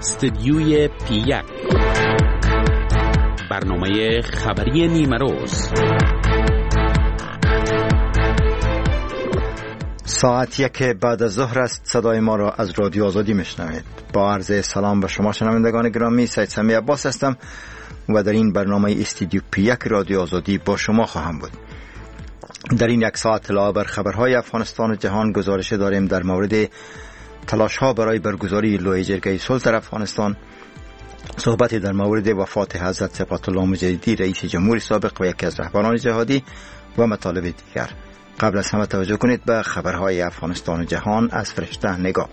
استدیوی پی1 برنامه خبری نیمه روز. ساعت 1 بعد از ظهر است. صدای ما را از رادیو آزادی میشنوید. با عرض سلام به شما شنوندگان گرامی، سید سمی عباس هستم و در این برنامه استدیو پی1 رادیو آزادی با شما خواهم بود. در این یک ساعت علاوه بر خبرهای افغانستان و جهان گزارش داریم در مورد تلاش‌ها برای برگزاری لوی جرگه صلح در افغانستان، صحبت در مورد وفات حضرت صفات الله مجددی رئیس جمهور سابق و یکی از رهبران جهادی و مطالب دیگر. قبل از همه توجه کنید به خبرهای افغانستان و جهان از فرشته نگاه.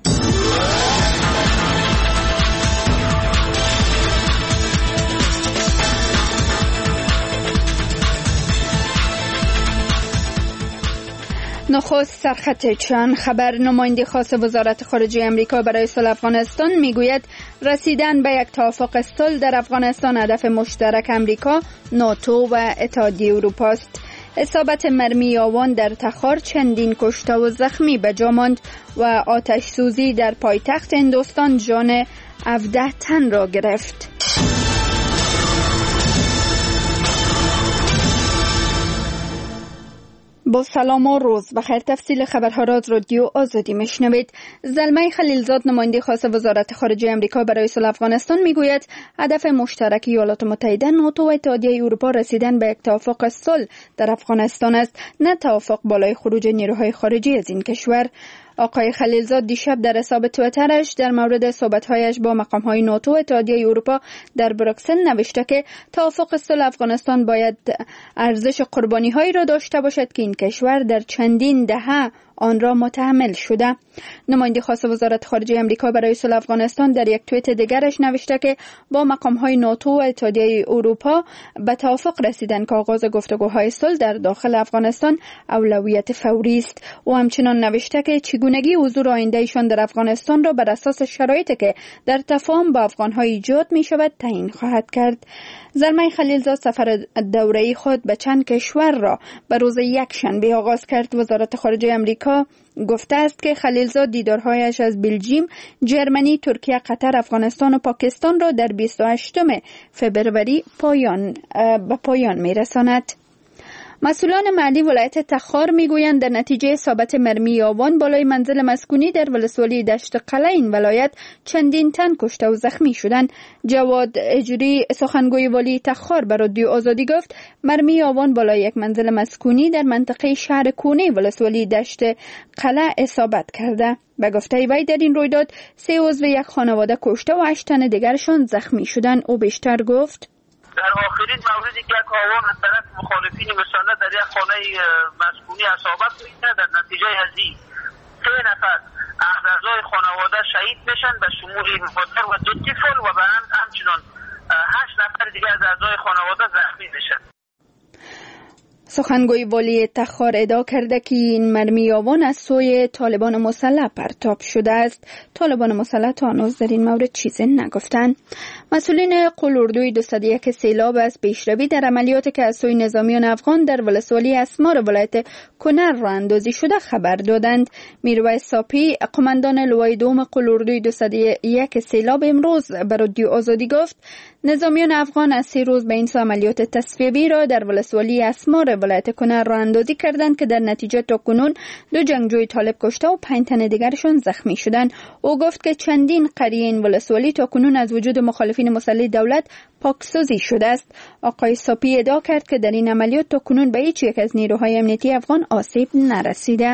نخست سرخط چند خبر. نماینده خاص وزارت خارجه امریکا برای صلح افغانستان میگوید رسیدن به یک توافق صلح در افغانستان هدف مشترک امریکا، ناتو و اتحادیه اروپا است. اصابت مرمی آوان در تخار چندین کشته و زخمی به جا ماند و آتش سوزی در پایتخت هندوستان جان 17 تن را گرفت. با سلام و روز بخیر. تفصیل خبرها را از رادیو آزادی میشنوید. زلمه خلیلزاد نماینده خاص وزارت خارجه امریکا برای صلح افغانستان میگوید هدف مشترک ایالات متحده، ناتو و اتحادیه اروپا رسیدن به یک توافق صلح در افغانستان است، نه توافق بالای خروج نیروهای خارجی از این کشور. آقای خلیلزاد دیشب در حساب توییترش در مورد صحبت‌هایش با مقام‌های ناتو و اتحادیه اروپا در بروکسل نوشته که توافق صلح افغانستان باید ارزش قربانی‌هایی را داشته باشد که این کشور در چندین دهه آن را متحمل شده. نماینده خاص وزارت خارجه امریکا برای صلح افغانستان در یک توییت دیگرش نوشته که با مقام‌های ناتو و اتحادیه اروپا به توافق رسیدن که آغاز گفتگوهای صلح در داخل افغانستان اولویت فوری است. و همچنان نوشته که چگونگی حضور آینده‌شان در افغانستان را بر اساس شرایطی که در تفاهم با افغان‌ها ایجاد می‌شود تعیین خواهد کرد. زلمه خلیلزاد سفر دوره‌ای خود به چند کشور را به روز یکشنبه آغاز کرد. وزارت خارجه امریکا گفته است که خلیلزاد دیدارهایش از بلژیم، جرمنی، ترکیه، قطر، افغانستان و پاکستان را در 28 فبروری به پایان می‌رساند. مسئولان محلی ولایت تخار میگویند در نتیجه اصابت مرمی آوان بالای منزل مسکونی در ولسوالی دشت قلعه این ولایت چندین تن کشته و زخمی شدند. جواد اجری سخنگوی والی تخار به رادیو آزادی گفت مرمی آوان بالای یک منزل مسکونی در منطقه شهر کونه ولسوالی دشت قلعه اصابت کرده. به گفته وی در این رویداد 3 عضو یک خانواده کشته و 8 تن دیگرشان زخمی شدند. او بیشتر گفت در آخرین موردی که یک آوان از طرف مخالفین مسلح در یک خانه مسکونی اصابت میکنه، در نتیجه از این 3 نفر از اعضای خانواده شهید میشن به شمول مادر و 2 طفل و به همچنان 8 نفر دیگه از اعضای خانواده زخمی میشن. سخنگوی والی تخار ادعا کرده که این مرمی آوان از سوی طالبان مسلح پرتاب شده است. طالبان مسلح تا هنوز در این مورد چیزی نگفتند. مسئولین قلوردوی 201 سیلاب از پیشروی در عملیاتی که از سوی نظامیان افغان در ولسوالی اسمار ولایت کنر راه اندازی شده خبر دادند. میرویس ساپی قماندان لوای دوم قلوردوی 201 سیلاب امروز به رادیو آزادی گفت نظامیان افغان از 3 روز به این عملیات تصفیه‌ای را در ولسوالی اسمار ولایت کنر راه اندازی کردند که در نتیجه تاکنون 2 جنگجوی طالب کشته و 5 تن دیگرشان زخمی شدند. او گفت که چندین قریه این ولسوالی تاکنون از وجود مخالفین مسلح دولت پاکسازی شده است. آقای ساپی ادعا کرد که در این عملیات تاکنون به هیچ یک از نیروهای امنیتی افغان آسیب نرسیده.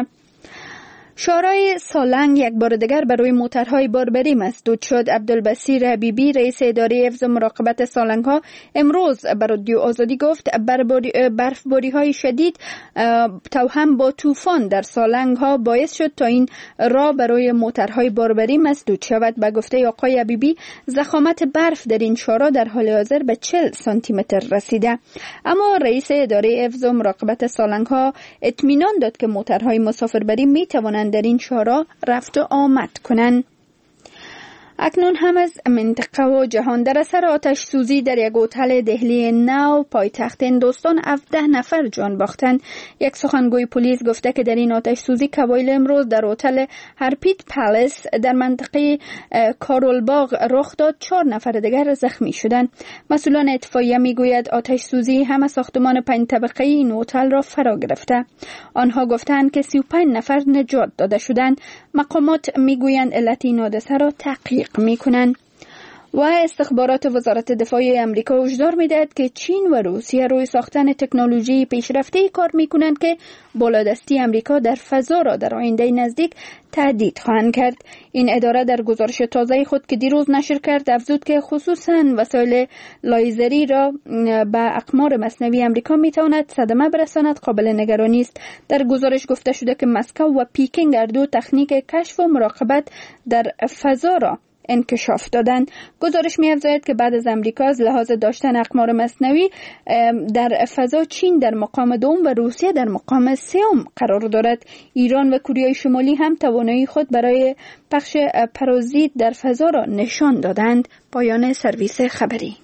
شورای سالنگ یک بار دیگر برای موترهای باربری مسدود شد. عبدالبصیر حبیبی رئیس اداره حفظ و مراقبت سالنگ‌ها امروز به رادیو آزادی گفت برفباری‌های شدید توأم با طوفان در سالنگ‌ها باعث شد تا این راه برای موترهای باربری مسدود شود. به گفته آقای حبیبی ضخامت برف در این شورا در حال حاضر به 40 سانتی متر رسیده. اما رئیس اداره حفظ و مراقبت سالنگ‌ها اطمینان داد که موترهای مسافربری می‌توانند در این شورا رفت و آمد کنند. اکنون هم از منطقه و جهان در اثر آتش سوزی در یک هتل دهلی نو پایتخت هندوستان 17 نفر جان باختند. یک سخنگوی پلیس گفته که در این آتش سوزی کوایل امروز در هتل هرپیت پالیس در منطقه کارول باغ رخ داد. 4 نفر دیگر زخمی شدند. مسئولان اطفائیه میگوید آتش سوزی هم ساختمان 5 طبقه این هتل را فرا گرفته. آنها گفتند که 35 نفر نجات داده شدند. مقامات میگویند علت این حادثه را تحقیق میکنند. و استخبارات وزارت دفاع امریکا هشدار میدهد که چین و روسیه روی ساختن تکنولوژی پیشرفته کار میکنند که بالادستی امریکا در فضا را در آینده نزدیک تهدید خواهند کرد. این اداره در گزارش تازه خود که دیروز نشر کرد افزود که خصوصا وسایل لایزری را به اقمار مصنوعی امریکا میتواند صدمه برساند قابل نگرانی است. در گزارش گفته شده که مسکو و پیکینگ هر دو تکنیک کشف و مراقبت در فضا را انکشاف دادند. گزارش می‌افزاید که بعد از امریکا از لحاظ داشتن اقمار مصنوعی در فضا چین در مقام دوم و روسیه در مقام سوم قرار دارد. ایران و کره شمالی هم توانایی خود برای پخش پرازیت در فضا را نشان دادند. پایان سرویس خبری.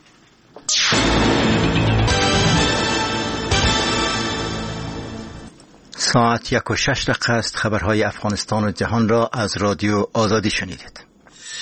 ساعت 1:06 است. خبرهای افغانستان و جهان را از رادیو آزادی شنیدید.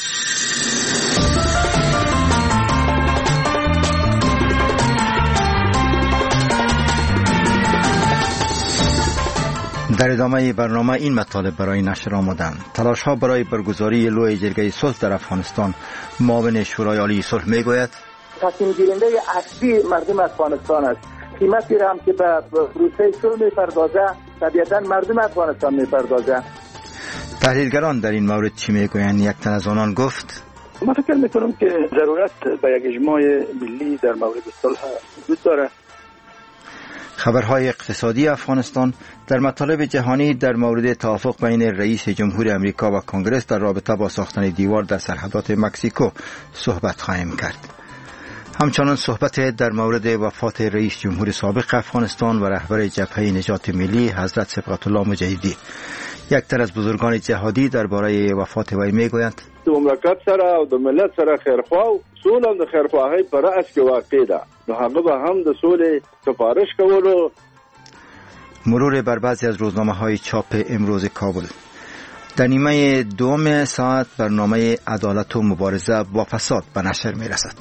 در ادامه برنامه این مطالب برای نشر آمدند. تلاش‌ها برای برگزاری لوی جرگه صلح در افغانستان. معاون شورای عالی صلح میگوید تصمیم گیرنده اصلی مردم افغانستان است. قیمتی را هم که به پروسه صلح می‌پردازه طبیعتاً مردم افغانستان می‌پردازه. تحلیلگران در این مورد چی میگویند؟ یک تن از آنان گفت من فکر میکنم که ضرورت به یک اجماع ملی در مورد صلح وجود داره. خبرهای اقتصادی افغانستان. در مطالب جهانی در مورد توافق بین رئیس جمهور امریکا و کنگره در رابطه با ساختن دیوار در سرحدات مکزیکو صحبت خواهیم کرد. همچنان صحبت در مورد وفات رئیس جمهور سابق افغانستان و رهبر جبهه نجات ملی حضرت صبغت الله مجاهدی. یک تن از بزرگان جهادی درباره وفات وی میگویند د مملکت سره او د ملت سره خیرخوا او سوله د خیرخواهی پر اس کې واقع ده، نو هغه به هم د سولې سفارش کولو. مرور بر بعضی از روزنامه‌های چاپ امروز کابل. در نیمه دوم ساعت برنامه عدالت و مبارزه با فساد به نشر میرسد.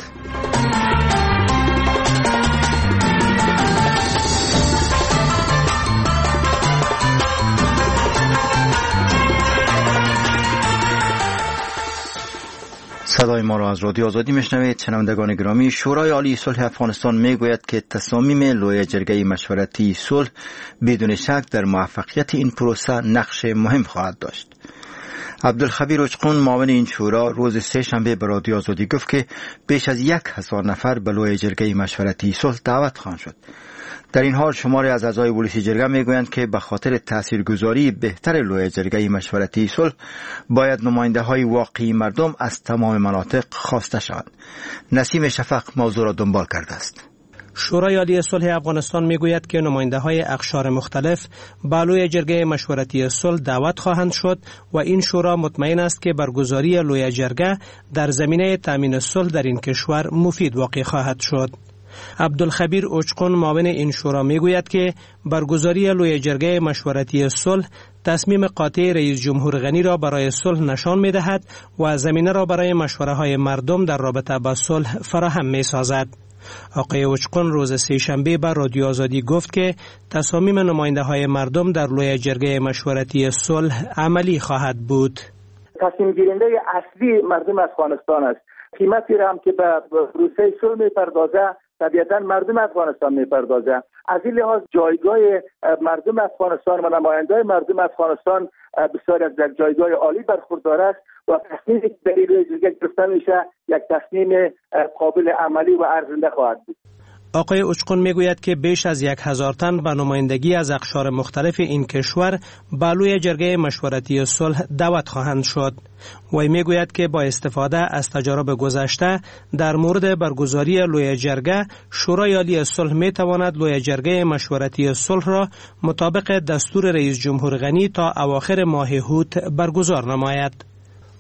صدای ما را از رادیو آزادی میشنوید. شنوندگان گرامی، شورای عالی صلح افغانستان میگوید که تصامیم لوی جرگه مشورتی صلح بدون شک در موفقیت این پروسه نقش مهم خواهد داشت. عبدالخبیر اچقون معاون این شورا روز سه شنبه به رادیو آزادی گفت که بیش از 1000 نفر به لوی جرگه مشورتی صلح دعوت خواهند شد. در این حال شماری از اعضای پلیس جرگه میگویند که به خاطر تاثیرگذاری بهتر لوی جرگه مشورتی صلح باید نماینده‌های واقعی مردم از تمام مناطق خواسته شوند. نسیم شفق موضوع را دنبال کرده است. شورای عالی صلح افغانستان میگوید که نماینده‌های اقشار مختلف به لوی جرگه مشورتی صلح دعوت خواهند شد و این شورا مطمئن است که برگزاری لوی جرگه در زمینه تامین صلح در این کشور مفید واقع خواهد شد. عبدالخبیر اچقون معاون این شورا میگوید که برگزاری لوی جرگه مشورتی صلح تصمیم قاطع رئیس جمهور غنی را برای صلح نشان می‌دهد و زمینه را برای مشوره‌های مردم در رابطه با صلح فراهم می‌سازد. آقای اچقون روز سه شنبه به رادیو آزادی گفت که تصامیم نماینده‌های مردم در لوی جرگه مشورتی صلح عملی خواهد بود. تصمیم گیرنده اصلی مردم افغانستان است. قیمتی را هم که به پروسه صلح می‌پردازه طبیعتاً مردم افغانستان می‌پردازه. از این لحاظ جایگاه مردم افغانستان و نماینده‌های مردم افغانستان بسیار از در جایگاه عالی برخوردار است و تصمیمی که در این جرگه گرفته میشه یک تصمیم قابل عملی و ارزنده خواهد بود. آقای اچقون میگوید که بیش از 1000 تن به نمایندگی از اقشار مختلف این کشور به لوی جرگه مشورتی صلح دعوت خواهند شد. وی میگوید که با استفاده از تجارب گذشته در مورد برگزاری لوی جرگه، شورای عالی صلح میتواند لوی جرگه مشورتی صلح را مطابق دستور رئیس جمهور غنی تا اواخر ماه هوت برگزار نماید.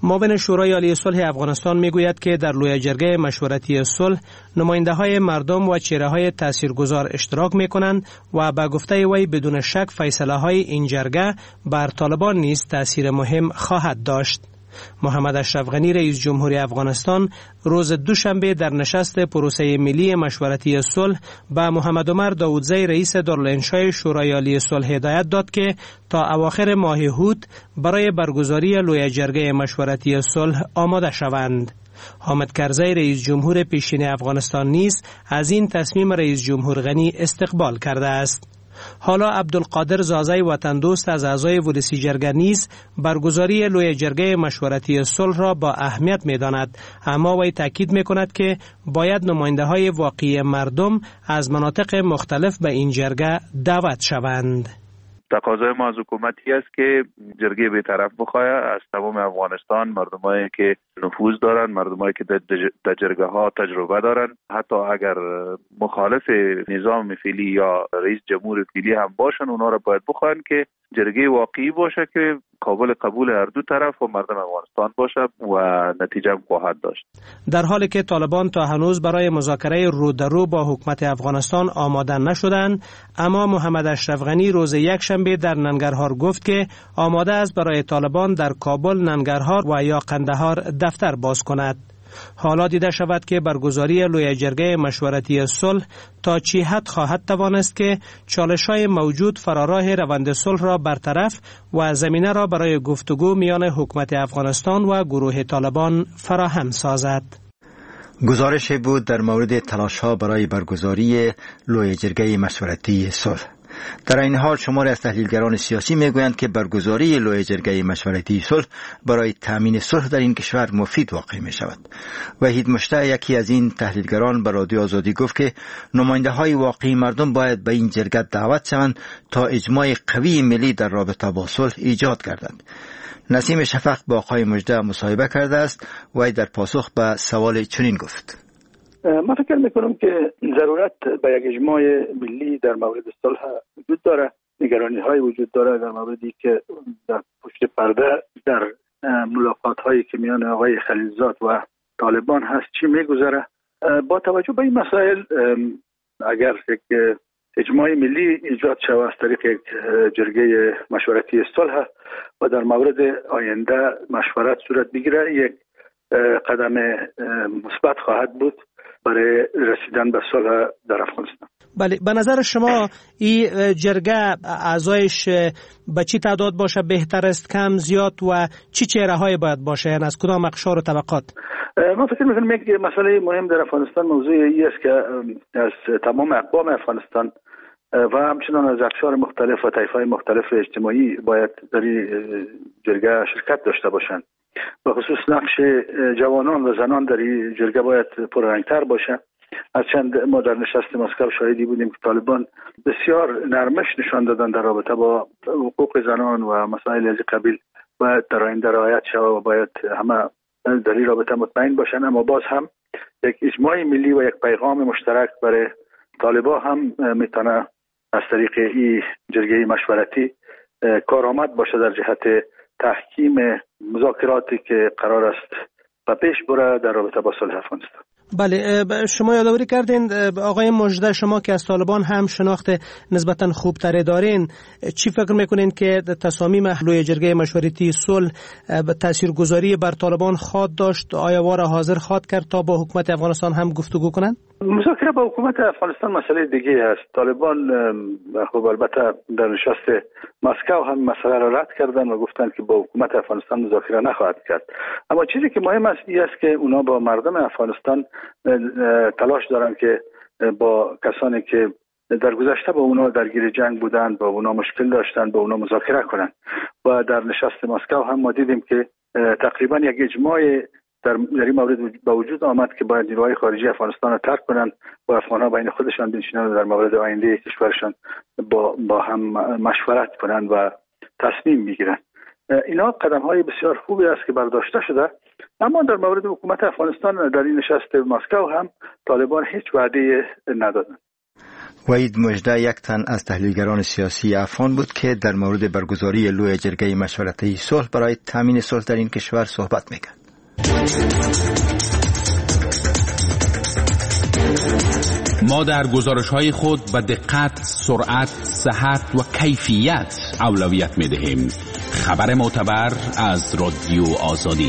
معاون شورای عالی صلح افغانستان میگوید که در لوی جرگه مشورتی صلح نماینده‌های مردم و چهره‌های تاثیرگذار اشتراک می‌کنند و به گفته وی بدون شک فیصله‌های این جرگه بر طالبان نیز تأثیر مهم خواهد داشت. محمد اشرف غنی رئیس جمهوری افغانستان روز دوشنبه در نشست پروسه ملی مشورتی صلح به محمد عمر داودزی رئیس دارالانشای شورای عالی صلح هدایت داد که تا اواخر ماه هوت برای برگزاری لوی جرگه مشورتی صلح آماده شوند. حامد کرزی رئیس جمهور پیشین افغانستان نیز از این تصمیم رئیس جمهور غنی استقبال کرده است. حالا عبدالقادر زازی وطن دوست از اعضای ولسی جرگه نیز برگزاری لوی جرگه مشورتی صلح را با اهمیت می‌داند، اما وی تاکید می‌کند که باید نماینده‌های واقعی مردم از مناطق مختلف به این جرگه دعوت شوند. تقاضای ما از حکومتی است که جرگه بی‌طرف بخواهد از تمام افغانستان، مردمایی که نفوذ دارند، مردمایی که در جرگه ها تجربه دارند، حتی اگر مخالف نظام فعلی یا رئیس جمهور فعلی هم باشند، اونا را باید بخواهند که جرگه واقعی باشه که قابل قبول هر دو طرف و مردم افغانستان باشه و نتیجه هم خواهد داشت. در حالی که طالبان تا هنوز برای مذاکره رو در رو با حکومت افغانستان آماده نشدند، اما محمد اشرف غنی روز یکشنبه در ننگرهار گفت که آماده است برای طالبان در کابل، ننگرهار و یا قندهار دفتر باز کند. حالا دیده شود که برگزاری لوی جرگه مشورتی صلح تا چه حد خواهد توانست که چالش‌های موجود فراراه روند صلح را برطرف و زمینه را برای گفتگو میان حکومت افغانستان و گروه طالبان فراهم سازد. گزارشی بود در مورد تلاش‌ها برای برگزاری لوی جرگه مشورتی صلح. در این حال شماری از تحلیلگران سیاسی میگویند که برگزاری لوی جرگه مشورتی صلح برای تامین صلح در این کشور مفید واقع می شود. وحید مشتاق یکی از این تحلیلگران به رادیو آزادی گفت که نماینده های واقعی مردم باید به این جرگه دعوت شوند تا اجماع قوی ملی در رابطه با صلح ایجاد گردند. نسیم شفق با آقای مجده مصاحبه کرده است و در پاسخ به سوال چنین گفت: من فکر میکنم که ضرورت به یک اجماع ملی در مورد صلح وجود داره. نگرانی های وجود داره در موردی که در پشت پرده در ملاقات هایی که میان آقای خلیلزاد و طالبان هست چی میگذره. با توجه به این مسائل اگر یک اجماع ملی ایجاد شود از طریق یک جرگه مشورتی صلح و در مورد آینده مشورت صورت بگیره، یک قدم مثبت خواهد بود برای رسیدن به صلح در افغانستان. بله، به نظر شما این جرگه اعضایش به چی تعداد باشه بهتر است، کم، زیاد و چی چهره‌های باید باشه، یعنی از کدام اقشار و طبقات؟ من فکر می‌کنم یک مسئله مهم در افغانستان موضوع این است که از تمام اقوام افغانستان و همچنان از اقشار مختلف و طایفه‌های مختلف اجتماعی باید در جرگه شرکت داشته باشند. به خصوص نقش جوانان و زنان در این جرگه باید پررنگتر باشه. از چند ما در نشست مسکو شاهدی بودیم که طالبان بسیار نرمش نشان دادن در رابطه با حقوق زنان و مسائل از قبیل باید در آینده رعایت شود و باید همه در این رابطه مطمئن باشن. اما باز هم یک اجماع ملی و یک پیغام مشترک برای طالبان هم میتونه از طریق این جرگه مشورتی کارآمد باشه در جهت تحکیم مذاکراتی که قرار است و پیش بره در رابطه با صلح افغانستان. بله، شما یادآوری کردین آقای مجده، شما که از طالبان هم شناخت نسبتا خوبتری دارین، چی فکر میکنین که تصامیم لوی جرگه مشورتی صلح تاثیرگذاری بر طالبان خواهد داشت؟ آیا واره حاضر خواهد کرد تا با حکومت افغانستان هم گفتگو کنند؟ مذاکره با حکومت افغانستان مسئله دیگه است. طالبان خب البته در نشست مسکو هم مسئله را رد کردن و گفتن که با حکومت افغانستان مذاکره نخواهد کرد. اما چیزی که مهم است این است که اونا با مردم افغانستان تلاش دارن که با کسانی که در گذشته با اونا درگیر جنگ بودند، با اونا مشکل داشتن، با اونا مذاکره کنند. و در نشست مسکو هم ما دیدیم که تقریبا یک اجماع در این مورد با وجود آمد که باید نیروهای خارجی افغانستان را ترک کنند و افغان‌ها بین خودشان بنشینند و در مورد آینده کشورشان با هم مشورت کنند و تصمیم بگیرند. اینا قدم‌های بسیار خوبی است که برداشته شده. اما در مورد حکومت افغانستان در این نشست مسکو هم طالبان هیچ وعده ندادند. وحید مژده یک تن از تحلیلگران سیاسی افغان بود که در مورد برگزاری لوی جرگه مشورتی صلح برای تامین صلح در این کشور صحبت می‌کرد. ما در گزارش‌های خود به دقت، سرعت، صحت و کیفیت اولویت می‌دهیم. خبر معتبر از رادیو آزادی.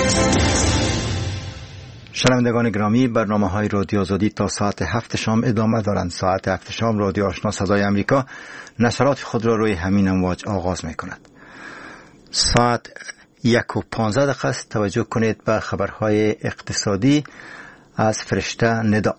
شنوندگان گرامی، برنامه‌های رادیو آزادی تا ساعت 7 شام ادامه دارند. ساعت 7 شام رادیو آشنا صدای امریکا نشرات خود را روی همین امواج آغاز می‌کند. ساعت 1:15 است. توجه کنید به خبرهای اقتصادی از فرشته ندا.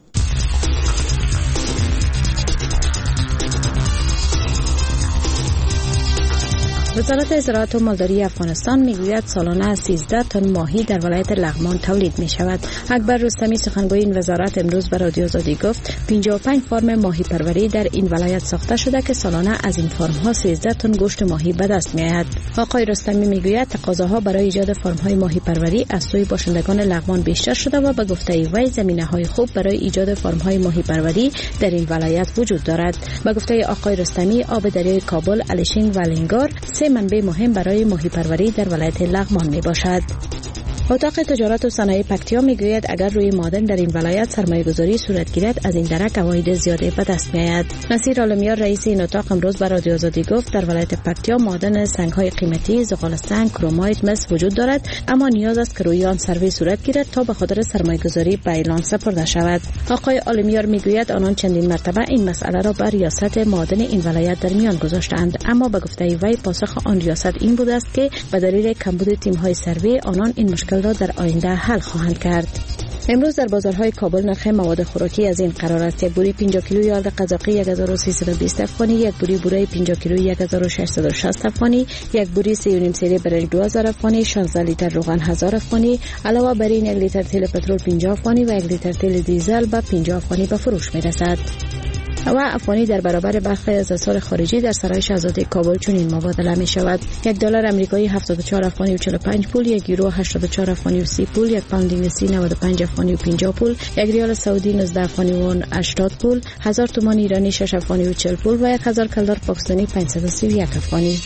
وزارت زراعت و مالداری افغانستان میگوید سالانه 13 تن ماهی در ولایت لغمان تولید می شود. اکبر رستمی سخنگوی این وزارت امروز به رادیو آزادی گفت 55 فرم ماهی پروری در این ولایت ساخته شده که سالانه از این فرم ها 13 تن گوشت ماهی به دست می آید. آقای رستمی میگوید تقاضاها برای ایجاد فرم های ماهی پروری از سوی باشندگان لغمان بیشتر شده و به گفته وی زمینه های خوب برای ایجاد فرم های ماهی پروری در این ولایت وجود دارد. به گفته آقای رستمی آب دریای کابل، الیشینگ و لنگار منبع مهم برای ماهی پروری در ولایت لغمان می باشد. اتاق تجارت و صنایع پکتیا میگوید اگر روی معدن در این ولایت سرمایه‌گذاری صورت گیرد از این درک عواید زیاده به دست می‌آید. نصیر عالمیار رئیس این اتاق امروز به رادیو آزادی گفت در ولایت پکتیا معدن سنگ‌های قیمتی، زغال سنگ، کرومایت، مس وجود دارد، اما نیاز است که روی آن سروی صورت گیرد تا به خاطر سرمایه‌گذاری به اعلان سپرده شود. آقای عالمیار میگوید آنان چندین مرتبه این مسئله را به ریاست معدن این ولایت در میان گذاشتند، اما به گفته وی پاسخ آن ریاست این بوده است که به دلیل کمبود تیم‌های سروی آنان این مشکل را در آینده حل خواهند کرد. امروز در بازارهای کابل نرخ مواد خوراکی از این قرار است: یک بوری 50 کیلو یارد قزاقی 1320 افغانی، یک بوری بوره 50 کیلو 1660 افغانی، یک بوری 3.5 سری برنج 2000 افغانی، 16 لیتر روغن 1000 افغانی، علاوه بر این 1 لیتر تیل پترول 50 افغانی و 1 لیتر تیل دیزل به 50 افغانی به فروش می‌رسد. و افغانی در برابر برخی از اسعار خارجی در سرای شاهزاده کابل چنین مبادله می شود: یک دلار آمریکایی 74 افغانی و 45 پول، یک یورو 84 افغانی و 30 پول، یک پوند انگلیسی 95 افغانی و 50 پول، یک ریال سعودی 19 افغانی و 80 پول، 1000 تومان ایرانی 6 افغانی و 40 پول و 1000 کلدار پاکستانی 531 افغانی.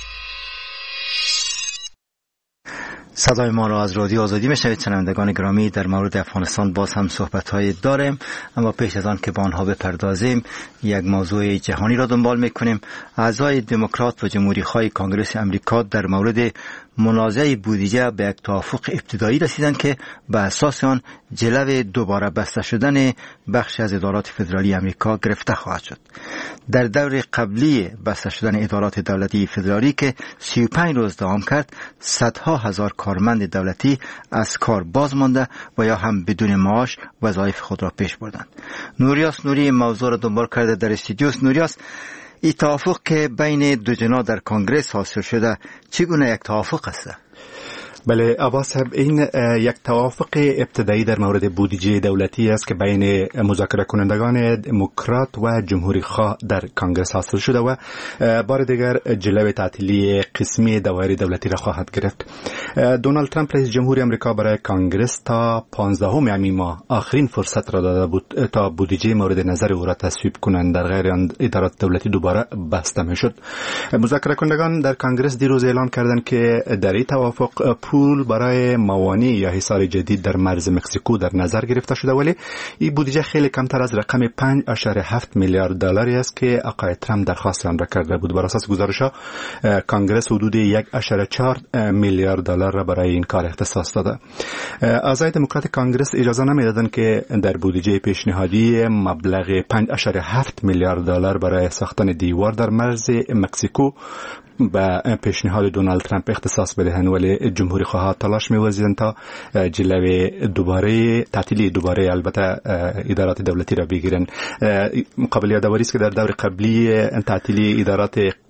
صدای ما را از رادیو آزادی میشنوید. شنوندگان گرامی، در مورد افغانستان باز هم صحبت‌های داریم، اما پیش از آن که به آنها بپردازیم یک موضوع جهانی را دنبال میکنیم. اعضای دموکرات و جمهوری‌خواه کانگرس امریکا در مورد منازعه بودجه به یک توافق ابتدایی رسیدند که به اساس آن جلو دوباره بسته شدن بخش از ادارات فدرالی امریکا گرفته خواهد شد. در دور قبلی بسته شدن ادارات دولتی فدرالی که 35 روز دوام کرد، صدها هزار کارمند دولتی از کار باز مانده و یا هم بدون معاش وظایف خود را پیش بردند. نوریاس نوری موضوع را دنبال کرده در استودیوس. نوریاس، این توافق که بین دو جنا در کنگره حاصل شده چگونه یک توافق است؟ بله عباس صاحب، این یک توافق ابتدایی در مورد بودجه دولتی است که بین مذاکره کنندگان دموکرات و جمهوری خواه در کانگرس حاصل شده و بار دیگر جلوه تعطیلی قسمی دوایر دولتی را خواهد گرفت. دونالد ترامپ رئیس جمهور آمریکا برای کانگرس تا 15 همین ماه آخرین فرصت را داده بود تا بودجه مورد نظر او را تصویب کنند، در غیر آن ادارات دولتی دوباره بسته میشد. مذاکره کنندگان در کانگرس دیروز اعلام کردند که در این توافق پول برای موانع یا حصار جدید در مرز مکزیکو در نظر گرفته شده، ولی این بودجه خیلی کمتر از رقم 5.7 میلیارد دلاری است که آقای ترامپ درخواست آن را کرده بود. بر اساس گزارش‌ها کانگرس حدود 1.4 میلیارد دلار را برای این کار اختصاص داده. اعضای دموکرات کانگرس اجازه نمیدادند که در بودجه پیشنهادی مبلغ 5.7 میلیارد دلار برای ساختن دیوار در مرز مکزیکو به پیشنهاد دونالد ترامپ اختصاص بدهند، ولی جمهوری خواهان تلاش می‌ورزیدند تا جلوه تعطیلی دوباره البته ادارات دولتی را بگیرند. قابل یادآوری است که در دور قبلی تعطیلی ادارات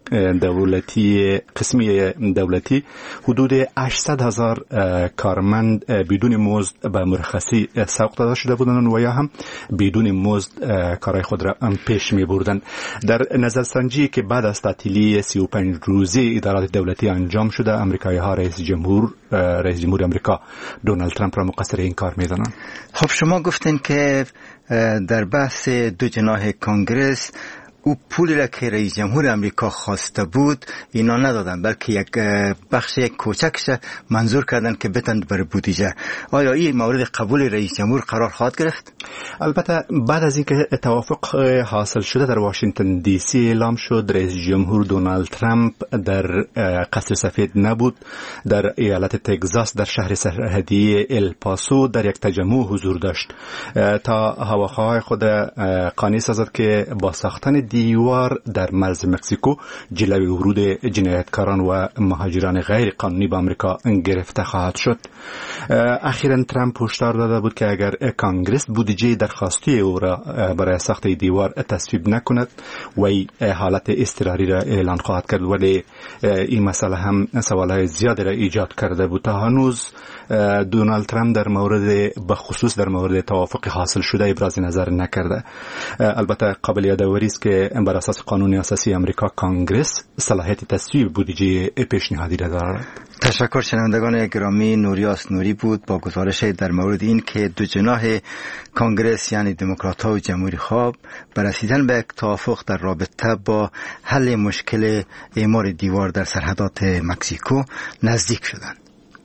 دولتی قسمی دولتی حدود 800,000 کارمند بدون مزد به مرخصی سوق داده شده بودند و یا هم بدون مزد کارهای خود را پیش می بردند. در نظرسنجی که بعد از تعطیلی 35 روزه ادارات دولتی انجام شده، امریکایی ها رئیس جمهور امریکا دونالد ترامپ را مقصر این کار می دانند. خب شما گفتین که در بحث دو جناح کانگرس او پولی را که رئیس جمهور امریکا خواسته بود اینا ندادن، بلکه یک بخش کوچکش منظور کردن که بتند بر بودجه. آیا این مورد قبول رئیس جمهور قرار خواهد گرفت؟ البته بعد از اینکه توافق حاصل شده در واشنگتن دی سی اعلام شد، رئیس جمهور دونالد ترامپ در قصر سفید نبود. در ایالت تگزاس در شهر سرحدی الپاسو در یک تجمع حضور داشت تا هواخواه خود قانع سازد که با ساختن دیوار در مرز مکزیکو جلوی ورود جنایتکاران و مهاجران غیر قانونی به آمریکا گرفته خواهد شد. اخیراً ترامپ هشدار داده بود که اگر کانگرس بودجه درخواستی او را برای ساخت دیوار تصویب نکند وی حالت اضطراری را اعلان خواهد کرد، ولی این مسئله هم سوالهای زیادی را ایجاد کرده بود. تا هنوز دونالد ترامپ به خصوص در مورد توافق حاصل شده ابراز نظر نکرده. البته قابل یادآوری است که بر اساس قانون اساسی امریکا کانگرس صلاحیت تصویب بودجه پیشنهادی را دارد. تشکر. شنوندگان گرامی، نوریاس نوری بود با گزارش در مورد این که دو جناح کانگرس یعنی دموکرات‌ها و جمهوری‌خواه بر رسیدن به یک توافق در رابطه با حل مشکل اعمار دیوار در سرحدات مکزیکو نزدیک شدند.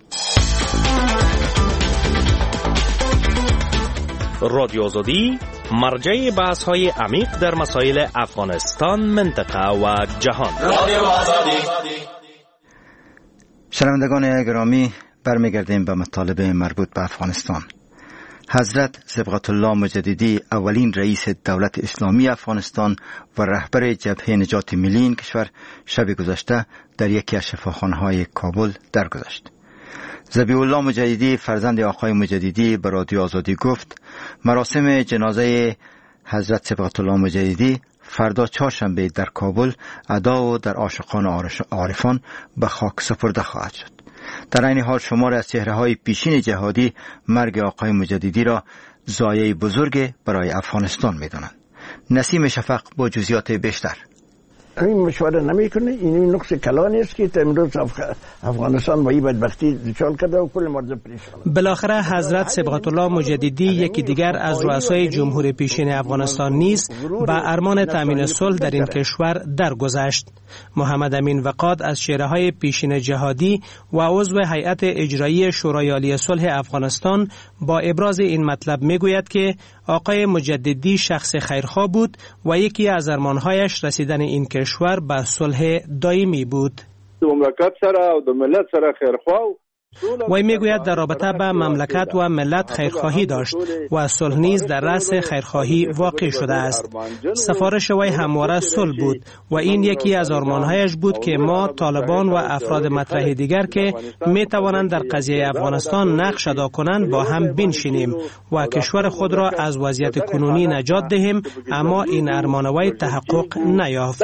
رادیو آزادی مرجع بحث‌های عمیق در مسائل افغانستان، منطقه و جهان. رادیو آزادی. شنوندگان گرامی، برمیگردیم به مطالب مربوط به افغانستان. حضرت صبغت الله مجددی، اولین رئیس دولت اسلامی افغانستان و رهبر جبهه نجات ملی این کشور، شب گذشته در یکی از شفاخانه‌های کابل درگذشت. ذبیح الله مجددی فرزند آقای مجددی به رادیو آزادی گفت مراسم جنازه حضرت صبغت الله مجددی فردا چهارشنبه در کابل ادا و در عاشقان عارفان به خاک سپرده خواهد شد. در این حال شمار از چهره‌های پیشین جهادی مرگ آقای مجددی را ضایعه بزرگ برای افغانستان می‌دانند. نسیم شفق با جزئیات بیشتر. این مشوره نمیکنه. این نقص کلانی است که امروز افغانستان با این بدبختی دچار کرده و کل مردم پریشان. بالاخره حضرت صبغت الله مجددی یکی دیگر از رؤسای جمهور پیشین افغانستان نیز به ارمان تامین صلح در این کشور درگذشت. محمد امین وقاد از چهره‌های پیشین جهادی و عضو هیئت اجرایی شورای عالی صلح افغانستان با ابراز این مطلب میگوید که آقای مجددی شخص خیرخواه بود و یکی از ارمانهایش رسیدن این کشور به صلح دائمی بود. مملکت سره و د ملت سره خیرخواه وی میگوید در رابطه به مملکت و ملت خیرخواهی داشت و صلح نیز در رأس خیرخواهی واقع شده است. سفارش وی همواره صلح بود و این یکی از آرمانهایش بود که ما طالبان و افراد مطرح دیگر که می توانند در قضیه افغانستان نقش ادا کنند با هم بنشینیم و کشور خود را از وضعیت کنونی نجات دهیم، اما این ارمان وی تحقق نیافت.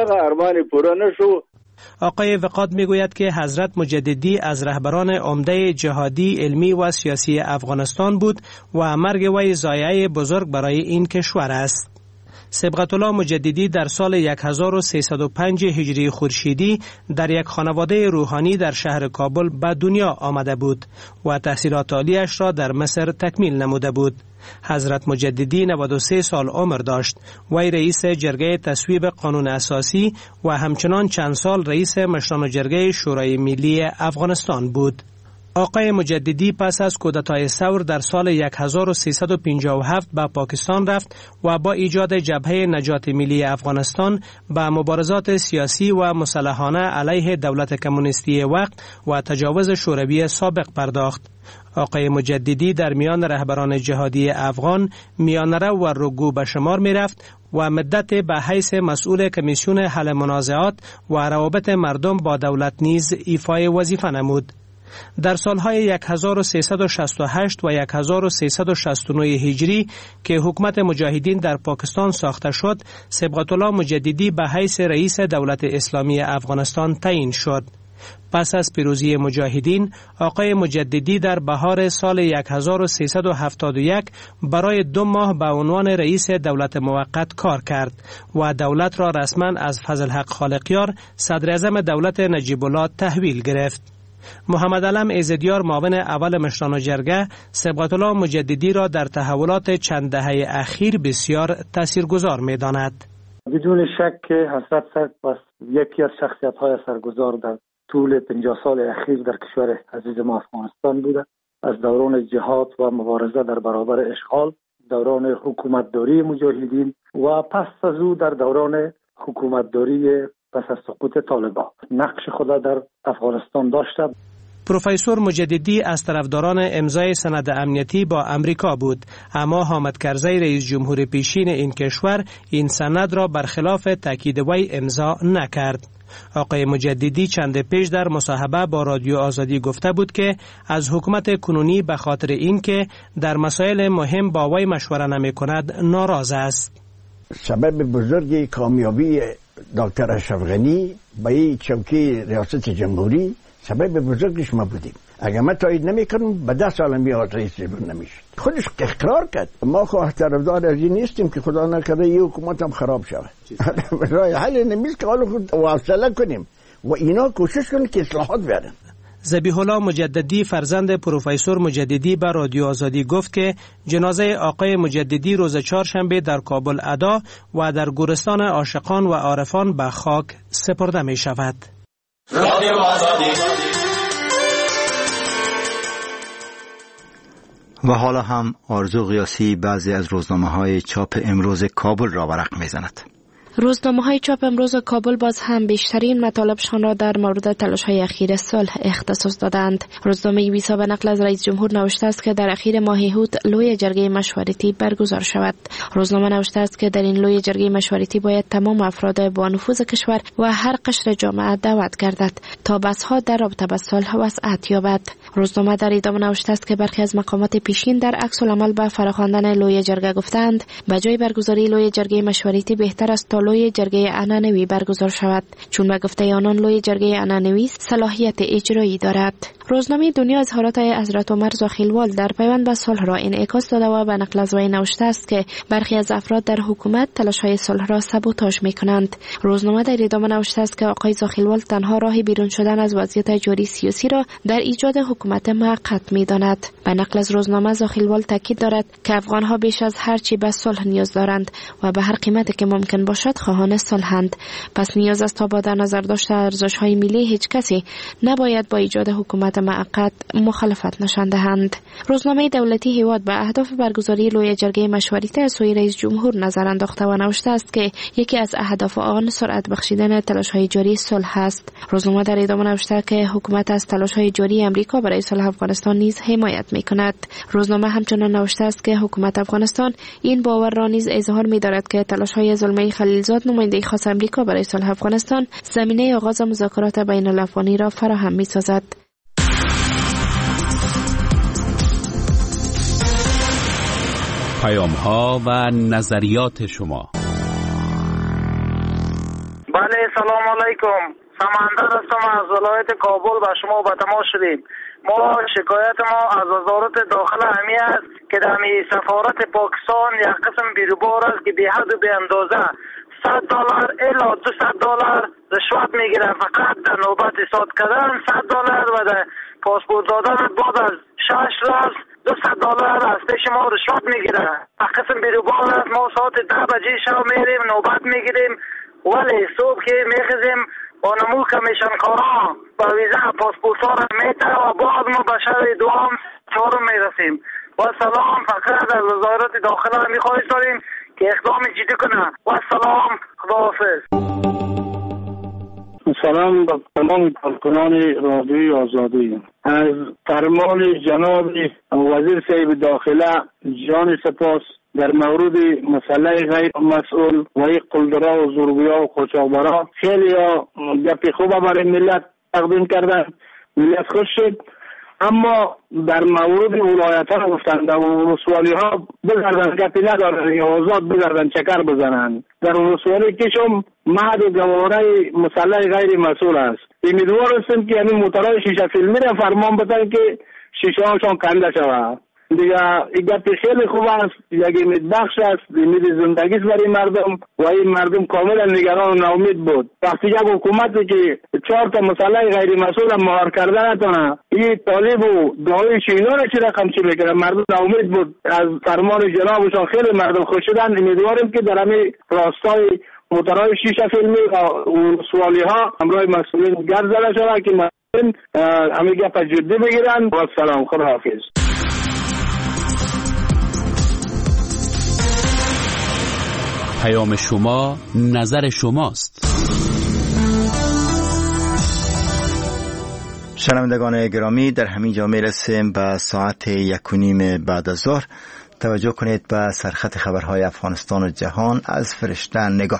آقای وقاد میگوید که حضرت مجددی از رهبران عمده جهادی، علمی و سیاسی افغانستان بود و مرگ وی ضایعه بزرگ برای این کشور است. صبغت الله مجددی در سال 1305 هجری خورشیدی در یک خانواده روحانی در شهر کابل به دنیا آمده بود و تحصیلات عالیش را در مصر تکمیل نموده بود. حضرت مجددی 93 سال عمر داشت. وی رئیس جرگه تصویب قانون اساسی و همچنان چند سال رئیس مشران جرگه شورای ملی افغانستان بود. آقای مجددی پس از کودتای ثور در سال 1357 به پاکستان رفت و با ایجاد جبهه نجات ملی افغانستان به مبارزات سیاسی و مسلحانه علیه دولت کمونیستی وقت و تجاوز شوروی سابق پرداخت. آقای مجددی در میان رهبران جهادی افغان میانرو و رگو به شمار می رفت و مدت به حیث مسئول کمیسیون حل منازعات و روابط مردم با دولت نیز ایفای وظیفه نمود. در سالهای 1368 و 1369 هجری که حکومت مجاهدین در پاکستان ساخته شد، صبغت الله مجددی به حیث رئیس دولت اسلامی افغانستان تعیین شد. پس از پیروزی مجاهدین، آقای مجددی در بهار سال 1371 برای 2 ماه به عنوان رئیس دولت موقت کار کرد و دولت را رسما از فضل حق خالقیار صدر اعظم دولت نجیب الله تحویل گرفت. محمد علم ایزدیار معاون اول مشران جرگه صبغت الله مجددی را در تحولات چند دهه اخیر بسیار تاثیرگذار می‌داند. بدون شک که حضرت صاحب یکی از شخصیت‌های اثرگذار در طول 50 سال اخیر در کشور عزیز ما افغانستان بوده. از دوران جهاد و مبارزه در برابر اشغال، دوران حکومتداری مجاهدین و پس از او در دوران حکومتداری پس از سقوط طالبان نقش خود در افغانستان داشته. پروفسور مجددی از طرفداران امضای سند امنیتی با امریکا بود، اما حامد کرزی رئیس جمهور پیشین این کشور این سند را برخلاف تاکید وی امضا نکرد. آقای مجددی چند پیش در مصاحبه با رادیو آزادی گفته بود که از حکومت کنونی به خاطر اینکه در مسائل مهم با وی مشوره نمی کند ناراض است. سبب بزرگ کامیابی دکتر اشرف غنی به این چوکی ریاست جمهوری سبب بزرگش ما بودیم. اگر ما تایید نمیکنم به 10 سال میاد رئیس جمهور نمیشد. خودش اقرار کرد. ما خو طرفدار از این نیستیم که خدا نکرده این حکومت هم خراب شود. راه حل نمیست که حالا خود واصله کنیم و اینا کوشش کنن که اصلاحات بیارن. ذبیح الله مجددی فرزند پروفسور مجددی به رادیو آزادی گفت که جنازه آقای مجددی روز چهارشنبه در کابل ادا و در گورستان عاشقان و عارفان به خاک سپرده می شود. رادیو آزادی. و حالا هم آرزو قیاسی بعضی از روزنامه‌های چاپ امروز کابل را ورق می‌زند. روزنامه‌های چاپ امروز کابل باز هم بیشترین مطالبشان را در مورد تلاش‌های اخیر صلح اختصاص دادند. روزنامه ویسا به نقل از رئیس جمهور نوشته است که در اخیر ماه هوت لوی جرگه مشورتی برگزار شود. روزنامه نوشته است که در این لوی جرگه مشورتی باید تمام افراد با نفوذ کشور و هر قشر جامعه دعوت گردد تا بحث‌ها در رابطه با صلح وسعت یابد. روزنامه در ادامه نوشته است که برخی از مقامات پیشین در عکس العمل به فراخواندن لوی جرگه گفتند به جای برگزاری لوی جرگه مشورتی بهتر است تا لوی جرگه عنعنوی برگزار شود، چون به گفته آنان لوی جرگه عنعنوی صلاحیت اجرایی دارد. روزنامه دنیا اظهارات حضرت عمر زاخیلوال در پیوند به صلح را انعکاس داده و به نقل از وی نوشته است که برخی از افراد در حکومت تلاش‌های صلح را سابوتاژ می‌کنند. روزنامه در ادامه نوشته است که آقای زاخیلوال تنها راه بیرون شدن از وضعیت جاری سیاسی را در ایجاد حکومت موقت می‌داند. به نقل از روزنامه زاخیلوال تاکید دارد که افغان‌ها بیش از هر چی به صلح نیاز دارند و به هر قیمتی که ممکن باشد خواهان صلحند. پس نیاز است تا با در نظر داشته ارزش‌های ملی هیچ کسی نباید با ایجاد حکومت موقت مخالفت نشان دهند. روزنامه دولتی هیواد به اهداف برگزاری لوی جرگه مشورتی از سوی رئیس جمهور نظر انداخته و نوشته است که یکی از اهداف آن سرعت بخشیدن تلاش‌های جاری صلح است. روزنامه در ادامه نوشته که حکومت از تلاش‌های جاری امریکا برای صلح افغانستان نیز حمایت می‌کند. روزنامه همچنان نوشته است که حکومت افغانستان این باور را نیز اظهار می‌دارد که تلاش‌های زلمه خلیلزاد نماینده خاص امریکا برای صلح افغانستان زمینه آغاز مذاکرات بین الافغانی را فراهم می‌سازد. پیام‌ها و نظریات شما. بله، سلام علیکم. سمندر هستم از ولایت کابل به شما به تماس شدیم. ما شکایت ما از وزارت داخله همی است که در سفارت پاکستان یک قسم بیروبار است که بی حد و بی اندازه $100 الی $200 رشوت میگیره. فقط در نوبت ایستاد کردن $100 و در پاسپورت دادن بعد از 6 روز $200 از پیش ما رشوت میگیره. قسم بیروبار است. ما ساعت 10 بجه شب میریم نوبت میگیریم، ولی صبح که میخزیم با نمو کمیشن کارا با ویزا پاسپورت ها را میتره و بعد ما به شهر دوام چهارم میرسیم. و سلام فقط از وزارت داخله میخواهش داریم که اقدام جدی کنه. و سلام، خداحافظ. سلام به تمام کارکنان رادیوی آزادی. از فرمان جناب وزیر صاحب داخله جان سپاس در مورد مسئله غیر مسئول و این قلدرها و زورگویا و قاچاقبرا خیلی گپ خوب برای ملت تقدیم کردن. ملت خوش شد. اما در مورد ولایت ها گفتند و ولسوالی ها بگردن گپی ندارن یا آزاد بگردن چکر بزنن. در ولسوالی کشم مهد و گواره مسلح غیر مسئول است. امیدوار هستم که همین موترهای شیشه فیلمی را فرمان بدن که شیشه هاشون کنده شود. دیگه این گپی خیلی خوب است، یک امید بخش است، امید زندگی است برای مردم و این مردم کاملا نگران و ناامید بود. وقتی یک حکومتی که 4 تا مسئله غیر مسئول مهار کرده نتونه این طالب و دعای اینا را چی رقم چی میکنه، مردم ناامید بود. از فرمان جنابشان خیلی مردم خوش شدن. امیدواریم که در همین راستای موترهای شیشه فیلمی و سوالی ها همراه مسئولین گرد زده شود که مردم همین گپ جدی بگیرن. و سلام، خداحافظ. پیام شما نظر شماست. شنوندگان گرامی، در همین جا میرسیم به ساعت 1:30 بعد از ظهر. توجه کنید به سرخط خبرهای افغانستان و جهان از فرشته نگاه.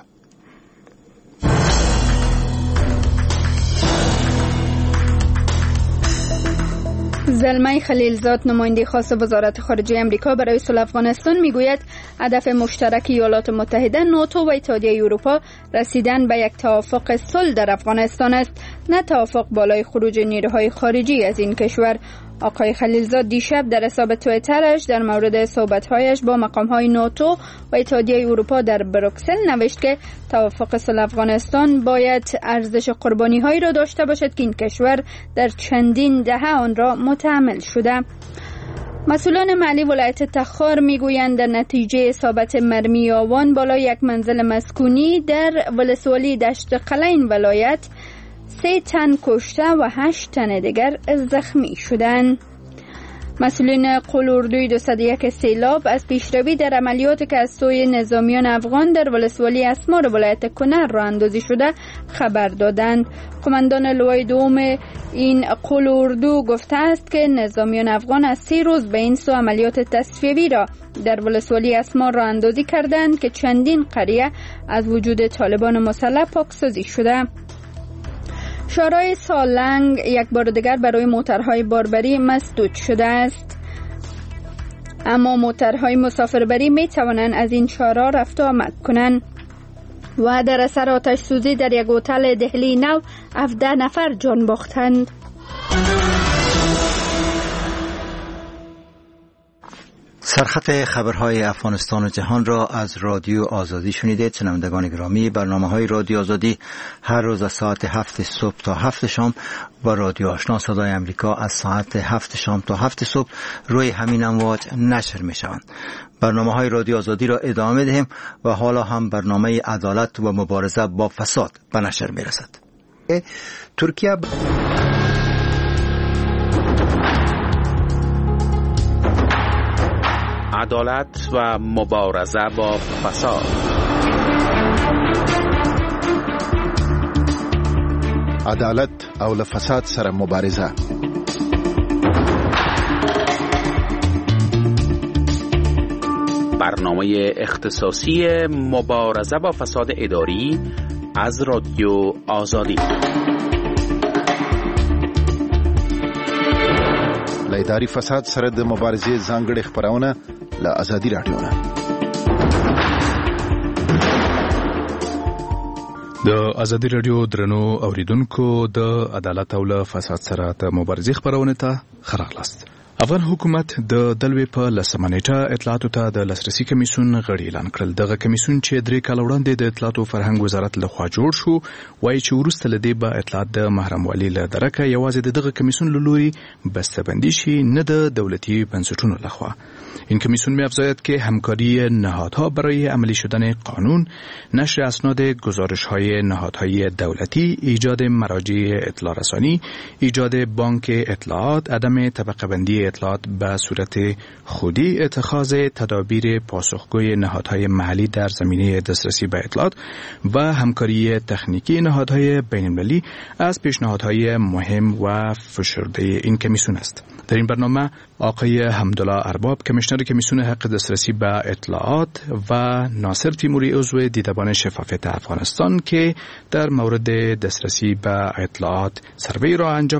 زلمه خلیلزاد، نماینده خاص وزارت خارجه امریکا برای صلح افغانستان، میگوید هدف مشترک ایالات متحده، ناتو و اتحادیه اروپا رسیدن به یک توافق صلح در افغانستان است، نه توافق بالای خروج نیروهای خارجی از این کشور. آقای خلیلزاد دیشب در حساب توییترش در مورد صحبت‌هایش با مقام‌های ناتو و اتحادیه اروپا در بروکسل نوشت که توافق صلح افغانستان باید ارزش قربانی‌هایی را داشته باشد که این کشور در چندین دهه آن را متحمل شده. مسئولان محلی ولایت تخار میگویند در نتیجه اصابت مرمی آوان بالای یک منزل مسکونی در ولسوالی دشت قلعه این ولایت 3 تن کشته و 8 تن دیگر زخمی شدند. مسئولین قلوردوی 201 سیلاب از پیشروی در عملیاتی که از سوی نظامیان افغان در ولسوالی اسمار ولایت کنر راه اندازی شده خبر دادند. قماندان لوای دوم این قلوردو گفته است که نظامیان افغان از 3 روز به این سو عملیات تصفیه‌ای را در ولسوالی اسمار راه اندازی کردند که چندین قریه از وجود طالبان مسلح پاکسازی شده. شارع سالنگ یک بار دیگر برای موترهای باربری مسدود شده است، اما موترهای مسافربری می توانند از این شارع رفت و آمد کنند. و در اثر آتش سوزی در یک هتل دهلی نو 17 نفر جان باختند. سرخط خبرهای افغانستان و جهان را از رادیو آزادی شنیدید. شنوندگان گرامی، برنامه‌های رادیو آزادی هر روز از ساعت 7 صبح تا 7 شام و رادیو آشنا صدای امریکا از ساعت 7 شام تا 7 صبح روی همین امواج نشر می‌شوند. برنامه‌های رادیو آزادی را ادامه دهیم و حالا هم برنامه عدالت و مبارزه با فساد به نشر می‌رسد. ترکیه عدالت و مبارزه با فساد. عدالت او فساد سره مبارزه. برنامه اختصاصی مبارزه با فساد اداری از رادیو آزادی. لایداری فساد سره د مبارزې ځانګړې خبرونه له آزادي رادیو نه. د آزادي رادیو درنو اوریدونکو، د عدالت او له فساد سره د مبارزې خبرونه ته خراغلاست. افغان حکومت د دلوي په لسمه نیټه اطلاعاتو ته د لاسرسي کمیسیون غړي اعلان کړل. دغه کمیسیون چې 3 کال وړاندې د اطلاعاتو فرهنګ وزارت لخوا جوړ شو، وایي چې وروسته له دې به اطلاعات د محرموالي له درکه یوازې دغه کمیسیون له لوري بسته‌بندي شي، نه د دولتي بنسټونو لخوا. این کمیسیون می‌افزاید که همکاری نهادها برای عملی شدن قانون، نشر اسناد گزارش‌های نهادهای دولتی، ایجاد مراجع اطلاع رسانی، ایجاد بانک اطلاعات، عدم طبقه بندی اطلاعات به صورت خودی، اتخاذ تدابیر پاسخگوی نهادهای محلی در زمینه دسترسی به اطلاعات و همکاری تکنیکی نهادهای بین‌المللی از پیشنهادهای مهم و فشرده این کمیسیون است. در این برنامه آقای حمدالله ارباب کمیشنر کمیسیون حق دسترسی به اطلاعات و ناصر تیموری عضو دیدبان شفافیت افغانستان که در مورد دسترسی به اطلاعات سروی را انجام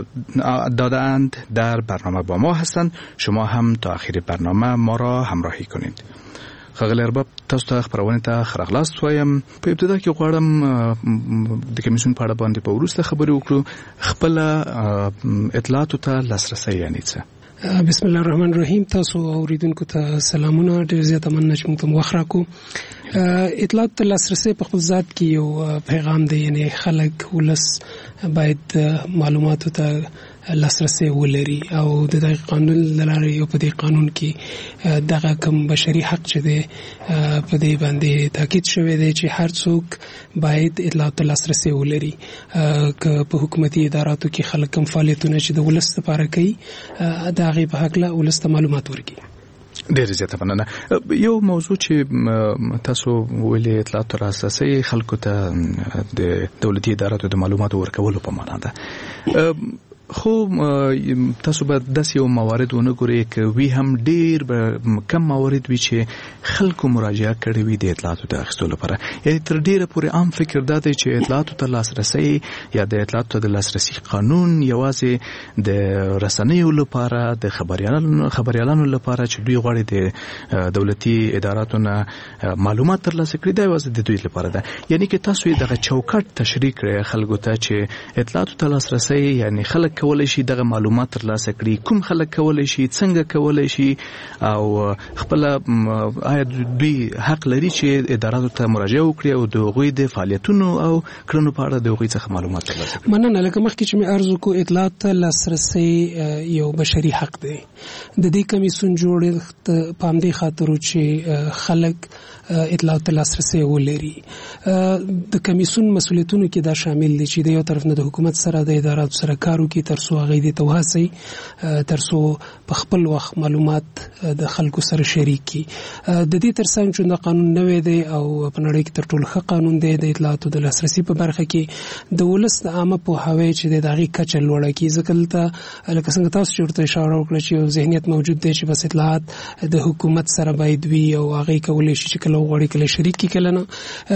دادند در برنامه با ما هستند. شما هم تا آخر برنامه ما را همراهی کنید. ښاغلی ارباب، تاسو ته خپرونې ته ښه راغلاست وایم. په ابتدا کې غواړم د کمیسیون په اړه باندې په وروسته خبرې وکړو. خپل اطلاعاتو ته لاسرسی یعنې څه؟ بسم الله الرحمن الرحیم. تاسو اوریدونکو ته سلامونه. ډېر زیاته مننه چې موږ ته وخت راکړو. اطلاعاتو ته لاسرسی په خپل ذات کې یو پیغام دی، یعنی خلک ولس باید معلوماتو ته لاسرسی ولري او د دغه قانون لاره یو په دې قانون کې دغه کوم بشري حق چې دی په دې باندې تاکید شوی دی چې هر څوک باید اطلاعاتو ته لاسرسی ولري. که په حکومتي اداراتو کې خلک کوم فعالیتونه چې د ولس لپاره کوي د هغې په هکله ولس ته معلومات ورکړي. ډېر زیاته مننه. یو موضوع چې تاسو ویلې اطلاعاتو ته لاسرسی خلکو ته د دولتي اداراتو د معلوماتو ورکولو په معنا ده. خو تاسو به داسې یو موارد ونه ګورئ که وي هم ډېر به کم موارد وي چې خلکو مراجعه کړې وي د اطلاعاتو د اخیستو لپاره. یعنې تر ډېره پورې عام فکر دا دی چې اطلاعاتو ته لاسرسی یا د اطلاعاتو ته د لاسرسي قانون یوازې د رسنیو لپاره، د خبریالانو لپاره چې دوی غواړي د دولتي اداراتو نه معلومات ترلاسه کړي، دا یوازې د دوی لپاره ده. یعنې که تاسو یې دغه چوکاټ تشریح کړئ خلکو ته چې اطلاعاتو ته لاسرسی یعنې خلک کولای شي دغه معلومات ترلاسه کړي، کوم خلک کولای شي، څنګه کولای شي، او خپل آیا دوی حق لري چې اداراتو ته مراجعه وکړي او د هغوی د فعالیتونو او کړنو په اړه د هغوی څخه معلومات ترلاسه کړي. مننه. لکه مخکې چې مې عرض وکړو، اطلاعاتو ته لاسرسی یو بشري حق دی. د دې کمیسیون جوړښت په همدې خاطر چې خلک اطلاعاتو ته لاسرسی ولري. د کمیسیون مسؤلیتونو کې دا شامل دي چې د یو طرف نه د حکومت سره د اداراتو سره کار وکړي ترڅو هغه دې ته وهڅوي ترڅو په خپل وخت معلومات د خلکو سره شریک کړي. د دې ترڅنګ چې دا قانون نوی دی او په نړۍ کې تر ټولو ښه قانون دی د اطلاعاتو د لاسرسي په برخه کې د ولس د عامه پوهاوی چې د هغې کچه لوړه کړي. ځکه دلته لکه څنګه تاسو چې ورته اشاره وکړه چې یو ذهنیت موجود دی چې بس اطلاعات د حکومت سره باید وي او هغې کولی شي چې کله وغواړي کله شریک کړي کله نه.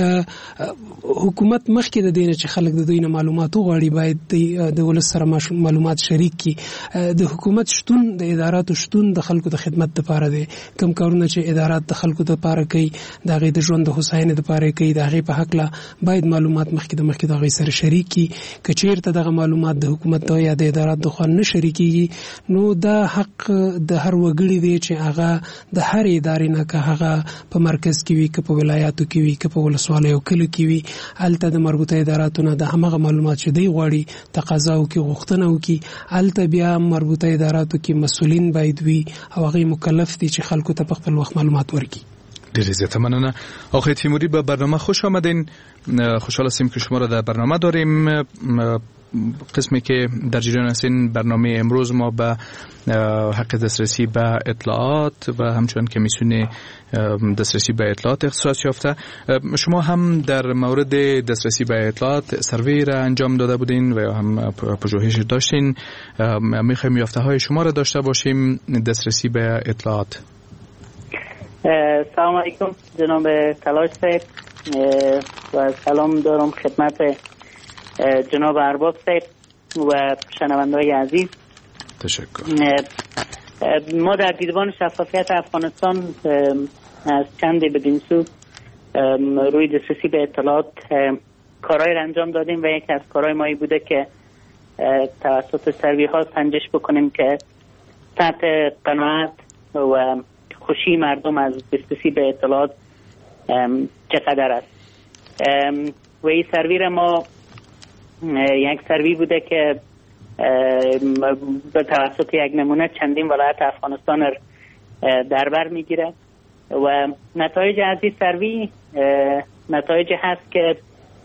حکومت مخکې د دې نه چې خلک د دوی نه معلومات وغواړي باید د ولس سره معلومات شریک کی. د حکومت شتون، د اداراتو شتون د خلکو د خدمت لپاره دی. کوم کارونه چې ادارات د خلکو لپاره کوي، د هغې د ژوند د هوساینې لپاره کوي، د هغې په هکله باید معلومات مخکې د هغې سره شریک کی. که چیرته دغه معلومات د حکومت یا د ادارات د خوا نه شریکېږي، نو دا حق د هر وګړي دی چې هغه د هر ادارې نه، که هغه په مرکز کې وي، که په ولایاتو کې وي، که په ولسوالیو کلیو کې وي، هلته د مربوطه اداراتو نه د همغه معلومات چې دی غواړي تقاضا وکړي، غوښتنه وکړي. هلته بیا مربوطه اداراتو کې مسؤلین باید وي او هغه مکلف دي چې خلکو ته په خپل وخت معلومات ورکړي. ډېر زیاته مننه. آقای تیموری، به برنامه خوش آمدین. خوشحال هستیم که شما را در برنامه داریم. قسمی که در جریان هستین برنامه امروز ما به حق دسترسی به اطلاعات و همچنین کمیسیون دسترسی به اطلاعات اختصاص یافته. شما هم در مورد دسترسی به اطلاعات سروی را انجام داده بودین و هم پژوهش داشتین. میخوایم یافته های شما را داشته باشیم دسترسی به اطلاعات. سلام علیکم جناب تلاش صاحب و سلام دارم خدمت جناب ارباب صاحب و شنونده‌های عزیز. تشکر. ما در دیدبان شفافیت افغانستان از چند بدین سو روی دسترسی به اطلاعات کارهای را انجام دادیم و یکی از کارهای ما بوده که توسط سروی ها سنجش بکنیم که سطح قناعت و خوشی مردم از دسترسی به اطلاعات چقدر است. و این سروی را ما یک سروی بوده که به توسط یک نمونه چندین ولایت افغانستان در بر میگیره و نتایج از این سروی نتایج هست که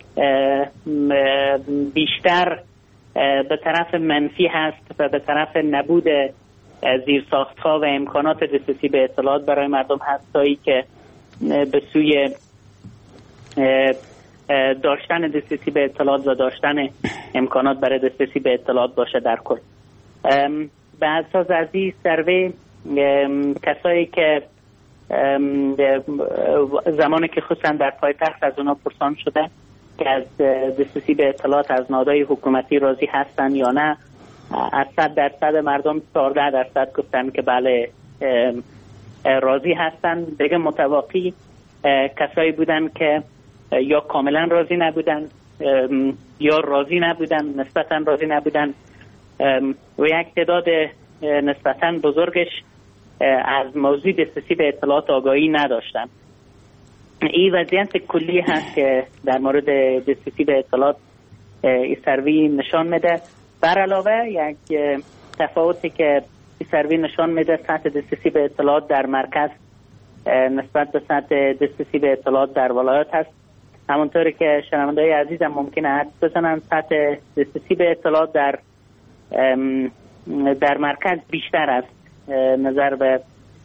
بیشتر به طرف منفی هست و به طرف نبود زیرساخت‌ها و امکانات دسترسی به اطلاعات برای مردم هست تایی که به سوی داشتن دسترسی به اطلاعات و داشتن امکانات برای دسترسی به اطلاعات باشه در کل. به اساس از این سروی کسایی که زمانی که خصوصا در پایتخت از اونا پرسان شده که از دسترسی به اطلاعات از نهادهای حکومتی راضی هستن یا نه، از 100% مردم 14% گفتن که بله راضی هستن. دیگه متواقی کسایی بودن که یا کاملا راضی نبودن یا راضی نبودن، نسبتا راضی نبودن و یک تعداد نسبتا بزرگش از موضوع دسترسی به اطلاعات آگاهی نداشتن. این وضعیت کلی هست که در مورد دسترسی به اطلاعات این سروی نشان میده. بر علاوه یک تفاوتی که این سروی نشان میده سطح دسترسی به اطلاعات در مرکز نسبت به سطح دسترسی به اطلاعات در ولایات هست. همونطوری که شنونده‌های عزیزم ممکنه حدس بزنن سطح دسترسی به اطلاعات در مرکز بیشتر است نظر به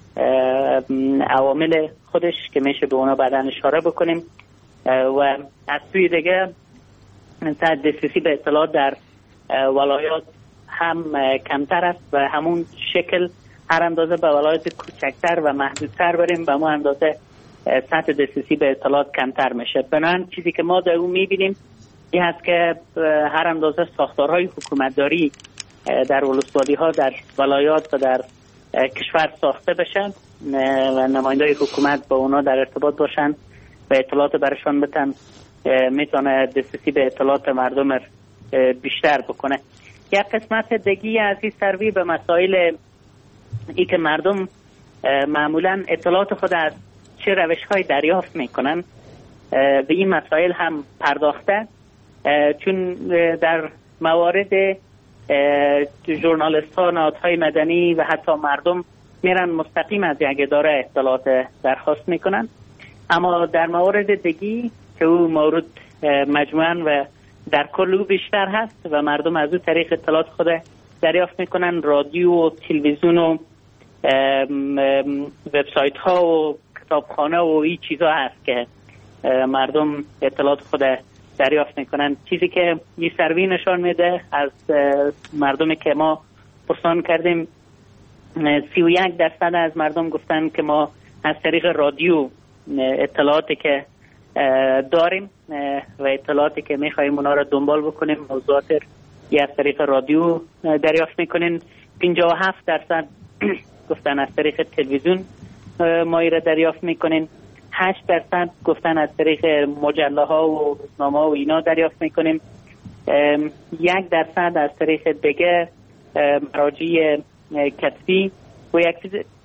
عوامل خودش که میشه به اونا بعداً اشاره بکنیم و از سوی دیگه سطح دسترسی به اطلاعات در ولایات هم کمتر است و همون شکل هر اندازه به ولایات کوچکتر و محدودتر بریم به همون اندازه سطح دسترسی به اطلاعات کمتر میشه. بنابراین چیزی که ما در اون میبینیم این هست که هر اندازه ساختارهای حکومتداری در ولسوالی ها در ولایات و در کشور ساخته بشن و نمایندای حکومت با اونا در ارتباط باشن و اطلاعات برشان بتن، میتونه دسترسی به اطلاعات مردم بیشتر بکنه. یک قسمت دیگه از این سروی به مسائل ای که مردم معمولا اطلاعات خود از چه روش‌های دریافت میکنن به این مسائل هم پرداخته، چون در موارد ژورنالیست ها، نهادهای مدنی و حتی مردم میرن مستقیم از یک اداره اطلاعات درخواست میکنن، اما در مورد دیگی که او مورد مجموعاً و در کل او بیشتر هست و مردم از او طریق اطلاعات خود دریافت میکنن، رادیو و تلویزیون و وبسایت ها و کتابخانه و این چیزا هست که مردم اطلاعات خود دریافت میکنن. چیزی که این سروی نشان میده از مردمی که ما پرسان کردیم 31% از مردم گفتن که ما از طریق رادیو اطلاعاتی که داریم و اطلاعاتی که میخواییم اونا را دنبال بکنیم موضوعات از طریق رادیو دریافت میکنین. 57% گفتن از طریق تلویزیون ما را دریافت میکنین. 8% گفتن از طریق مجله ها و روزنامه ها و اینا دریافت میکنیم. 1% از طریق دیگه مراجع کتبی و یک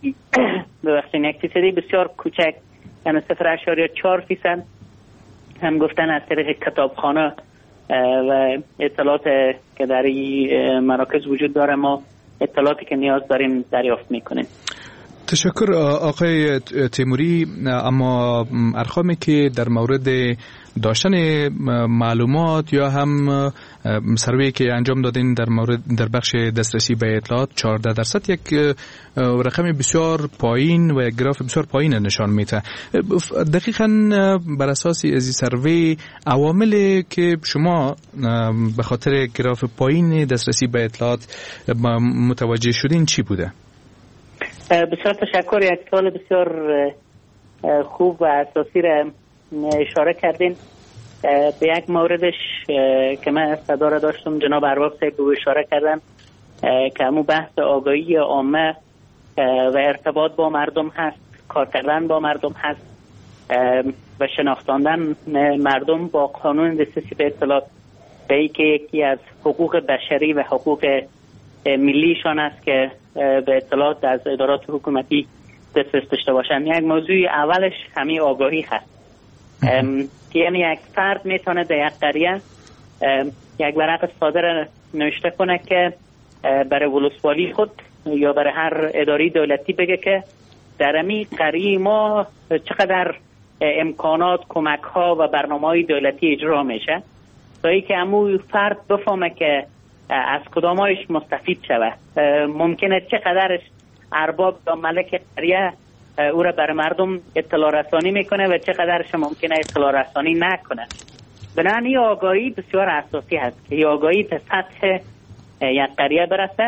چیز بسیار کوچک یعنی 0.4% هم گفتن از طریق کتابخانه و اطلاعات که در این مراکز وجود داره ما اطلاعاتی که نیاز داریم دریافت میکنیم. تشکر آقای تیموری. اما ارقامی که در مورد داشتن معلومات یا هم سروی که انجام دادین در بخش دسترسی به اطلاعات 14% یک رقم بسیار پایین و یک گراف بسیار پایین نشان میده. دقیقاً بر اساس از سروی عواملی که شما به خاطر گراف پایین دسترسی به اطلاعات متوجه شدین چی بوده؟ بسیار تشکر. یک سوال بسیار خوب و اساسی را اشاره کردین. به یک موردش که من صدا را داشتم جناب ارباب صاحب به اشاره کردن که همون بحث آگاهی عامه و ارتباط با مردم هست، کار کردن با مردم هست و شناختاندن مردم با قانون دسترسی به اطلاعات به ای که یکی از حقوق بشری و حقوق ملیشان است که به اطلاعات از ادارات حکومتی دسترسی داشته باشند. یک موضوع اولش همین آگاهی هست. یعنی یک فرد میتونه در یک قریه یک ورق ساده نوشته کنه که برای ولسوالی خود یا برای هر اداره دولتی بگه که در همین قریه ما چقدر امکانات، کمک ها و برنامه‌های دولتی اجرا میشه تا اینکه همون فرد بفهمه که از کدامایش مستفید شوه. ممکنه چقدرش ارباب یا ملک قریه او را برای مردم اطلاع رسانی میکنه و چقدرش ممکنه اطلاع رسانی نکنه. بنابراین این آگاهی بسیار اساسی هست که این آگاهی به سطح یک قریه برسه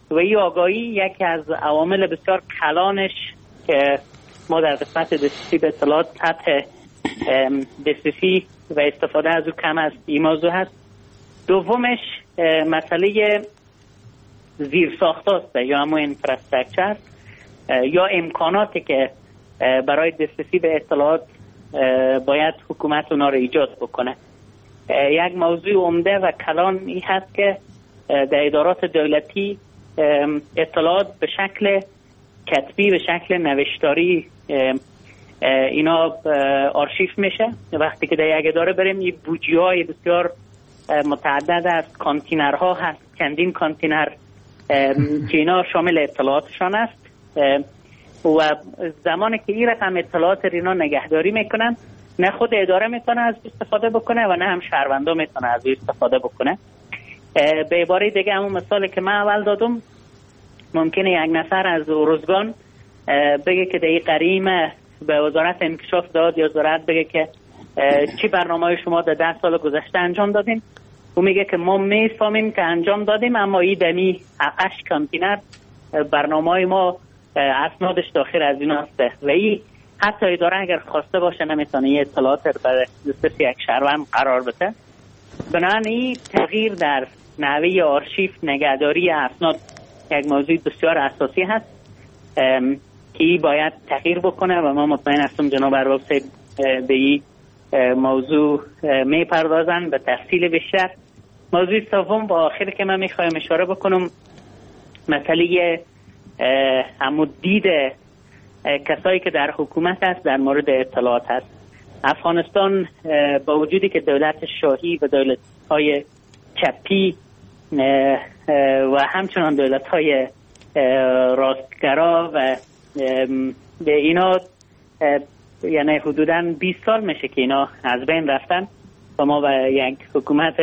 و این آگاهی یکی از عوامل بسیار کلانش که ما در قسمت دسترسی به اطلاعات سطح دسترسی و استفاده از او کم است این موضوع هست. دومش مسئله زیرساخت‌هاست یا همون اینفراستراکچر یا امکاناتی که برای دسترسی به اطلاعات باید حکومت اونا رو ایجاد بکنه. یک موضوع عمده و کلان این هست که در ادارات دولتی اطلاعات به شکل کتبی، به شکل نوشتاری اینا آرشیف میشه. وقتی که در یک اداره بریم این بودجه‌های بسیار متعدد از کانتینرها هست، چندین کانتینر که اینا شامل اطلاعاتشان است و زمانی که این رقم اطلاعات اینا نگهداری میکنن نه خود اداره میتونه از استفاده بکنه و نه هم شهروندا میتونه از استفاده بکنه. به عباره دیگه همون مثالی که من اول دادم، ممکنه یک نفر از ارزگان بگه که در قریم به وزارت انکشاف داد یا وزارت بگه که چی برنامه شما در 10 سال گذشته انجام دادیم، او میگه که ما میفهمیم که انجام دادیم اما این دمی 8 کانتینر برنامه ما اسنادش داخل از این هسته و این حتی اداره اگر خواسته باشه نمیتونه این اطلاعات رو برای دسترسی یک شهروند قرار بده. بنابراین این تغییر در نحوه آرشیف نگهداری اسناد یک موضوع بسیار اساسی هست که این باید تغییر بکنه و ما مطمئن هستم جناب ارباب صاحب به این موضوع میپردازن به تفصیل بیشتر. موضوع سوم و آخر که من میخوایم اشاره بکنم مسئله دید کسایی که در حکومت هست در مورد اطلاعات هست. افغانستان با وجودی که دولت شاهی و دولت‌های چپی و همچنان دولت‌های راستگرا و اینا یعنی حدوداً 20 سال میشه که اینا از بین رفتن و ما و یک حکومت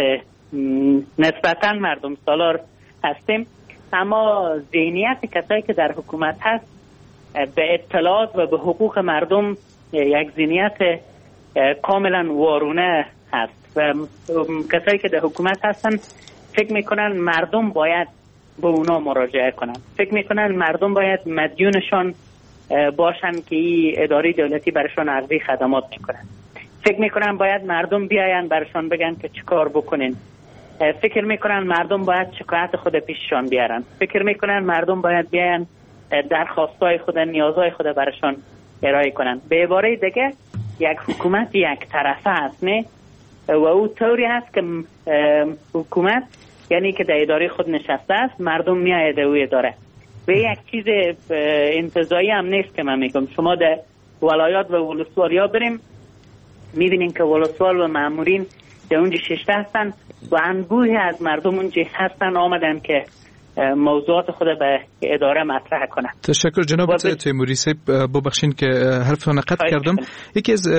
نسبتاً مردم سالار هستیم، اما ذهنیت کسایی که در حکومت هست به اطلاعات و به حقوق مردم یک ذهنیت کاملا وارونه هست و کسایی که در حکومت هستن فکر میکنن مردم باید به اونا مراجعه کنن، فکر میکنن مردم باید مدیونشان باشن که این اداره دولتی برشان عرضه خدمات میکنن، فکر میکنن باید مردم بیاین برشان بگن که چه کار بکنین، فکر میکنن مردم باید شکایت خود پیششان بیارن، فکر میکنن مردم باید بیاین درخواستای خود، نیازهای خود برشان ارائه کنن. به عباره دیگه یک حکومت یک طرفه است نه و او طوری هست که حکومت یعنی که در اداره خود نشسته است، مردم میاید او اداره و یک چیز انتزاعی هم نیست که من میگم. شما در ولایات و ولسوالیا بریم میبینین که ولسوال و مامورین در اونجا ششته هستن و انبوهی از مردم اونجا هستن آمدن که موضوعات خود به اداره مطرح کنن. تشکر جناب تیموری صاحب. ببخشید که حرفتون قطع کردم. یکی از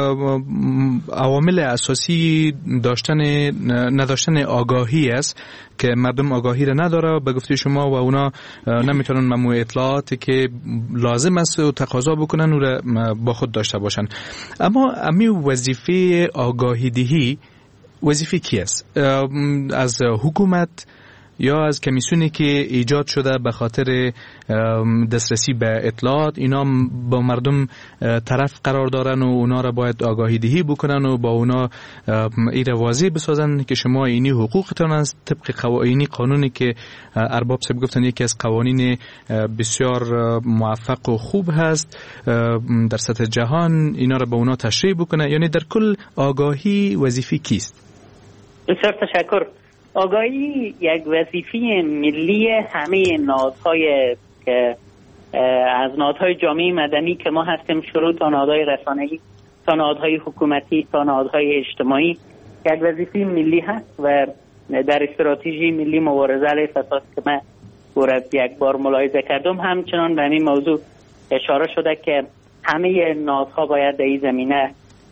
عوامل اساسی نداشتن آگاهی است که مردم آگاهی را نداره به گفته شما و اونا نمیتونن مجموع اطلاعاتی که لازم است و تقاضا بکنن او را با خود داشته باشن. اما امی وظیفه آگاهی دهی وظیفه کی است؟ از حکومت یا از کمیسیونی که ایجاد شده به خاطر دسترسی به اطلاعات، اینا با مردم طرف قرار دارن و اونا را باید آگاهی دهی بکنن و با اونا این واضح بسازن که شما اینی حقوقتان است طبق اینی قانونی که ارباب صاحب گفتن یکی از قوانین بسیار موفق و خوب هست در سطح جهان، اینا را به اونا تشریح بکنه. یعنی در کل آگاهی وظیفه کیست؟ بسیار تشکر. آگاهی یک وظیفه ملی همه نهادهای که از نهادهای جامعه مدنی که ما هستیم، شروع تا نهادهای رسانه‌ای تا نهادهای حکومتی تا نهادهای اجتماعی، یک وظیفه ملی هست و در استراتژی ملی مبارزه علیه فساد که من یک بار ملاحظه کردم همچنان به همین موضوع اشاره شده که همه نهادها باید در این زمینه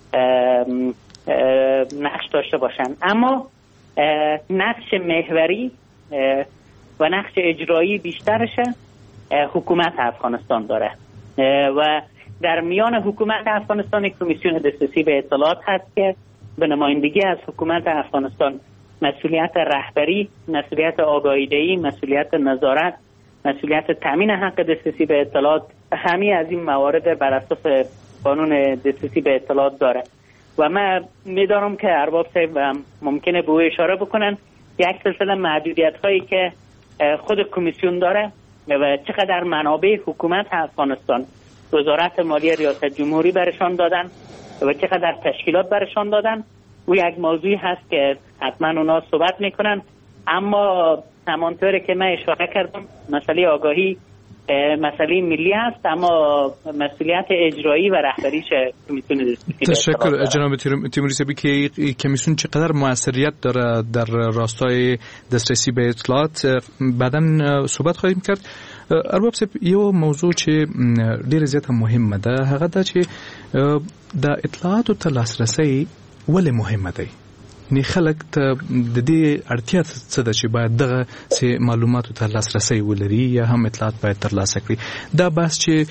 نقش داشته باشند. اما نقش محوری و نقش اجرایی بیشترش حکومت افغانستان داره و در میان حکومت افغانستان کمیسیون دسترسی به اطلاعات هست که به نمایندگی از حکومت افغانستان مسئولیت رهبری، مسئولیت آگاهی دهی، مسئولیت نظارت مسئولیت تامین حق دسترسی به اطلاعات همه از این موارد بر اساس قانون دسترسی به اطلاعات داره و من میدارم که ارباب صاحب ممکنه به او اشاره بکنن یک سلسله محدودیت هایی که خود کمیسیون داره و چقدر منابع حکومت افغانستان، وزارت مالیه، ریاست جمهوری برشان دادن و چقدر تشکیلات برشان دادن، او یک موضوعی هست که حتما اونا صحبت میکنن. اما همانطوری که من اشاره کردم مسئله آگاهی مسئله ملی است، اما مسئولیت اجرایی و رهبریش کمیسیون دسترسی. تشکر جناب تیموری صاحبی که کمیسیون چقدر موثریت داره در راستای دسترسی به اطلاعات بعداً صحبت خواهیم کرد. ارباب صاحب یو موضوع چې ډیر زیات مهمه ده هغه دا چې د اطلاعاتو ته لاسرسی ولې مهمه دی؟ نه خلک ته د دې اړتیا څه ده چې باید دغه سه معلوماتو ته لاسرسی ولري یا هم اطلاعات باید ترلاسه کړي. دا بحث چې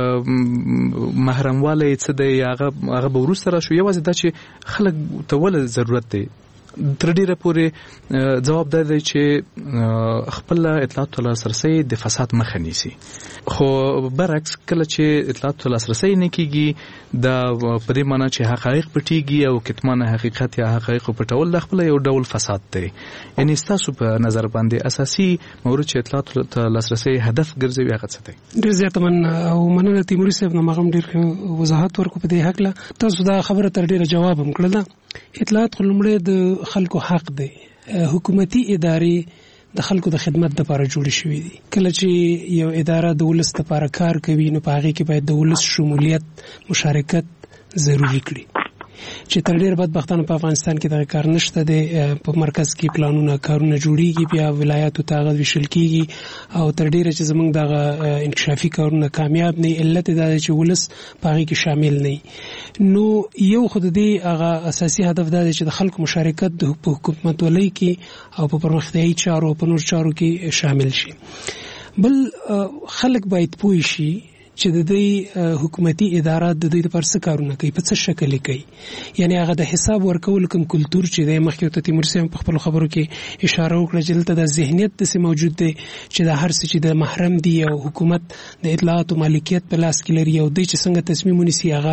محرمواله څه دی هغه به وروسته راشو. یوازې دا چې خلک ته ولې ضرورت دی تر ډیره پورې جواب دی چې خپل اطلاعات ته لاسرسی د فساد مخه نیسي. خو برعکس کله چې اطلاعات ته لاسرسی نه کیږي دا په دې معنی چې حقایق پټیږي او کتمان حقیقت یا حقایق پټول د خپل یو ډول فساد دی. یعنی تاسو په نظر باندې اساسي مورد چې اطلاعات ته لاسرسی هدف ګرځوي هغه څه دی؟ ډیر زیات مننه تیموري صاحب نو مغم ډیر وضاحت ورکو په دې حق له تاسو دا خبره تر ډیره جواب هم کړل. اطلاعات خلمړې د خلکو حق دی. حکومتي ادارې د خلکو د خدمت لپاره جوړې شوې دي. کله چې یو اداره د ولس لپاره کار کوي نو په هغه کې باید د ولس شمولیت مشارکت ضروری کړي چې تر ډیر بدبختانه په افغانستان کې دا کار نشته دی. په مرکز کې پلانونه کارونه جوړیږي بیا ولایاتو ته ویشل کیږي او تر ډیره چې زمونږ دغه انکشافي کارونه کامیاب نه علت دا چې ولس په هغه کې شامل نه. نو یو خود دې هغه اساسي هدف دا دی چې د خلکو مشارکت د حکومت ولۍ کې او په پرمختیایي چارو په نور چارو کې شامل شي. بل خلک باید پوه شي چې د دې حکومتي ادارات د دې لپاره څه کارونه کوي، په څه شکل کوي. یعنی هغه د حساب ورکول کوم کلچر چې د مخکې ته تیمور صاحب په خپل خبرو کې اشاره وکړه چې دلته د ذهنیت د څه موجود دی چې د هر څه چې د محرم دی او حکومت د اطلاعات او مالکیت په لاس کې لري او د چې څنګه تصمیم ونیسي هغه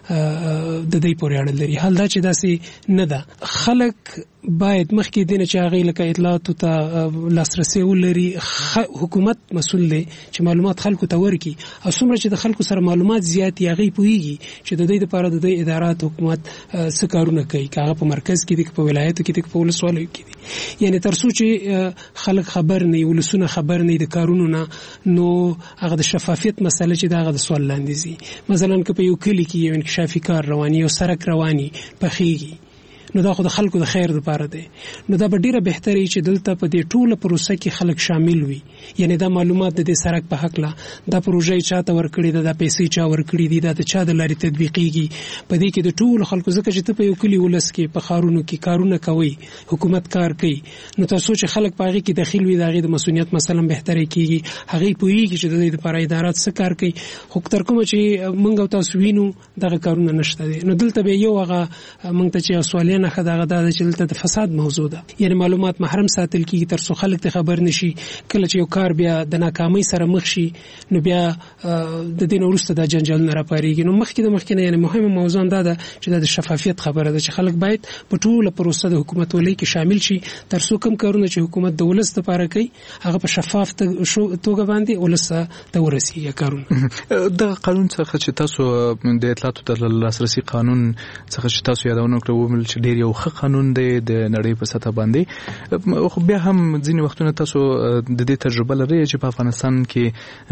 د دې پورې اړه لري. حال دا چې داسې نه ده. خلک باید مخکې دینه چې هغه لکه اطلاعات ته لاسرسي ولري. حکومت مسؤل دی چې معلومات خلکو ته ورکړي او څومره چې د خلکو سره معلومات زیات هغه پوهیږي چې د دې لپاره د دې ادارات حکومت څه کارونه کوي، هغه په مرکز کې دي په ولایتو کې دي په ولسوالیو کې دي. یعنی تر څو چې خلک خبر نه ولسونه خبر نه د کارونو نه نو هغه د شفافیت مسله چې دغه د سوال لاندې زی. مثلا که په یو کلی کې یو انکشافي کار رواني او سرک رواني پخېږي نو دا خو د خلکو د خیر لپاره دی. نو دا به ډیره بهتري چې دلته په دې ټوله پروسه کې خلک شامل وي. یعنی دا معلومات د دې سرک په حق لا دا پروژه چاته ورکړي ده، د پیسې چا ورکړي دي، دا د چا د لارې تطبیقيږي. په دې کې د ټولو خلکو ځکه چې ته په یو کلی ولس کې په خارونو کې کارونه کوي، حکومت کار کوي، نو تاسو چې خلک په هغه کې داخل وي دغه د مسؤلیت مثلا بهتري کیږي. هغه پوهیږي چې د دې لپاره ادارات څه کار کوي. خو تر کوم چې موږ او تاسو وینو دغه کارونه نشته دي. نو دلته به یو هغه موږ ته چې سوالونه خدای دا چې دلته د فساد موضوع ده. یعنی معلومات محرم ساتل کیږي تر څو خلک ته خبر نشي. کله چې یو کار بیا د ناکامۍ سره مخ شي نو بیا د دین ورسته د جنجال نه راپاریږي. نو مخکې یعنی مهمه موضوع ده چې د شفافیت خبره ده چې خلک باید په ټوله پروسه د حکومت ولۍ کې شامل شي تر څو کم کارونه چې حکومت د ولس لپاره کوي هغه په شفاف توګه باندې ولس ته ورسیږي کارونه. د قانون څخه چې تاسو د اطلاعاتو د لاسرسي قانون څخه چې تاسو یادونه کړو چې ډیر یو قانون دی د نړۍ په سطح باندې. خو بیا هم ځینې وختونه تاسو د دې تجربه لرئ چې په افغانستان کې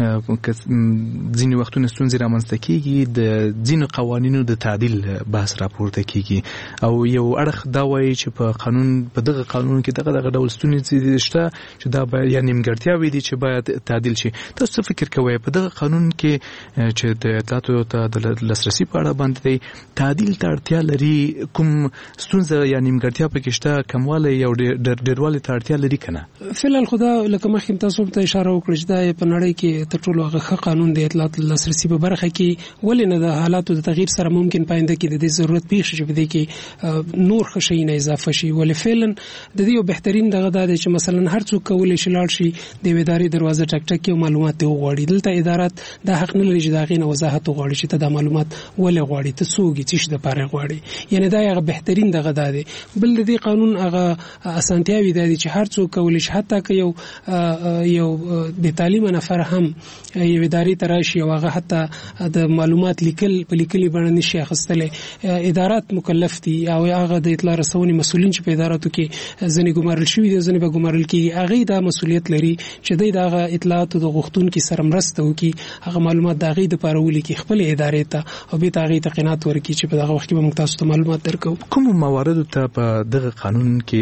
ځینې وختونه ستونزې رامنځته کیږي، د ځینو قوانینو د تعدیل بحث راپورته کیږي او یو اړخ دا وایي چې په قانون په دغه قانون کې دغه ډول ستونزې شته چې دا باید یا نیمګړتیاوې دي چې باید تعدیل شي. تاسو څه فکر کوئ په دغه قانون کې چې د اطلاعاتو ته د لاسرسي په اړه باندې تعدیل ته اړتیا لري؟ کوم ستونزه یا نیمګړتیا پکې شته، کمواله یا ډیرواله ته اړتیا لري کنه؟ فعلا خدا لکه مخکې تاسو ته اشاره وکړه چې دا په نړۍ کې تر ټولو هغه قانون د اطلاعات لاسرسي په برخه کې ولې نه د حالاتو د تغییر سره ممکن پاینده کې د دې ضرورت پیښ شي په دې کې نور خشینه اضافه شي. ولې فعلا د دې یو بهترین دغه دا دی چې مثلا هر څوک کولای شي لاړ شي د ادارې دروازه ټک ټک او معلومات وغواړي. دلته ادارات دا حق نه لري چې دا غینه وضاحت وغواړي چې ته دا معلومات ولې غواړي، ته څوک یې، څه د پاره غواړي. یعنی دا یو بهترین دغه دا دی. بل د دې قانون هغه اسانتیاوي دی چې هر څوک کولای شي حتی که یو د تعلیم نفر هم یو ادارې ته راشي او هغه حتی د معلومات لیکل په لیکلي بڼه نشي اخیستلی. ادارات مکلف دي او هغه د اطلاع رسونې مسؤلین چې په اداراتو کې ځنې ګمارل شوي دي ځنې به ګمارل کېږي، هغوی دا مسؤلیت لري چې دوی د هغه اطلاعاتو د غوښتونکي سره مرسته وکړي، هغه معلومات د هغوی دپاره ولیکي خپلې ادارې ته او بېرته هغوی ته قناعت ورکړي چې په دغه وخت کې به موږ تاسو ته معلومات درکوو. کومو مواردو ته په دغه قانون کې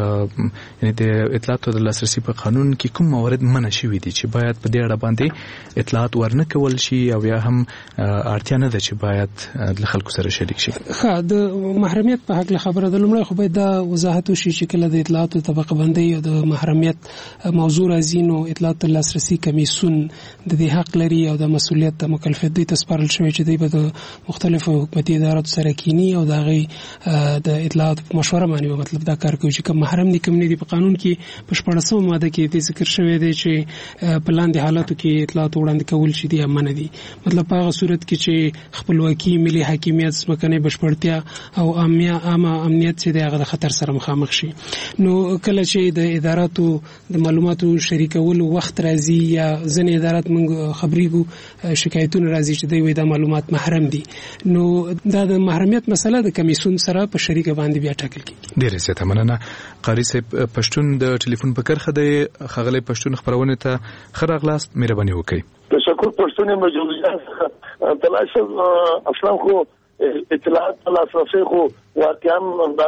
یعنې د اطلاعاتو د لاسرسي په قانون کې کوم موارد منع شوي دي چې باید په دې اړه باندې اطلاعات ورنه کول شي او یا هم اړتیا نه ده چې باید له خلکو سره شریک شي؟ د محرمیت په حق خبره د لومړی خو باید دا وضاحت وشي چې کله د اطلاعاتو طبقه بندۍ او د محرمیت موضوع راځي نو اطلاعاتو لاسرسي کمیسیون د دې حق لري او د مسؤلیت د مکلفیت دوی ته سپارل شوی چې دوی به د مختلفو حکومتي اداراتو سره کینی او د هغوی د اطلاعاتو په مشوره باندې مطلب دا کار کوي چې کوم محرم دي کوم نه دي. په قانون کې په 14مه ماده کې د ذکر شوی دی چې په لاندې حالاتو کې اطلاعات وړاندې کول شي دي یا منع دي. مطلب په هغه صورت کې چې خپلواکي، ملي حاکمیت، ځمکنۍ بشپړتیا او عامه امنیت چې د هغه د خطر سره مخامخ شي. نو کله چې د اداراتو د معلوماتو شریکولو وخت راځي یا ځینې ادارات موږ خبرېږو شکایتونه راځي چې دوی دا معلومات محرم دي، نو دا د محرمیت مسله د کمیسیون سره په شریکه باندې بیا ټاکل کیږي. ډیره زیاته مننه. قاری صاحب پښتون د ټلیفون په کرخه دی، ښاغلی پښتون خبرونه ته ښه راغلاست، مهرباني وکړئ. تشکر. پښتون مجلس تلاش اصلا خو اطلاعات لاسرسي خو واقعا دا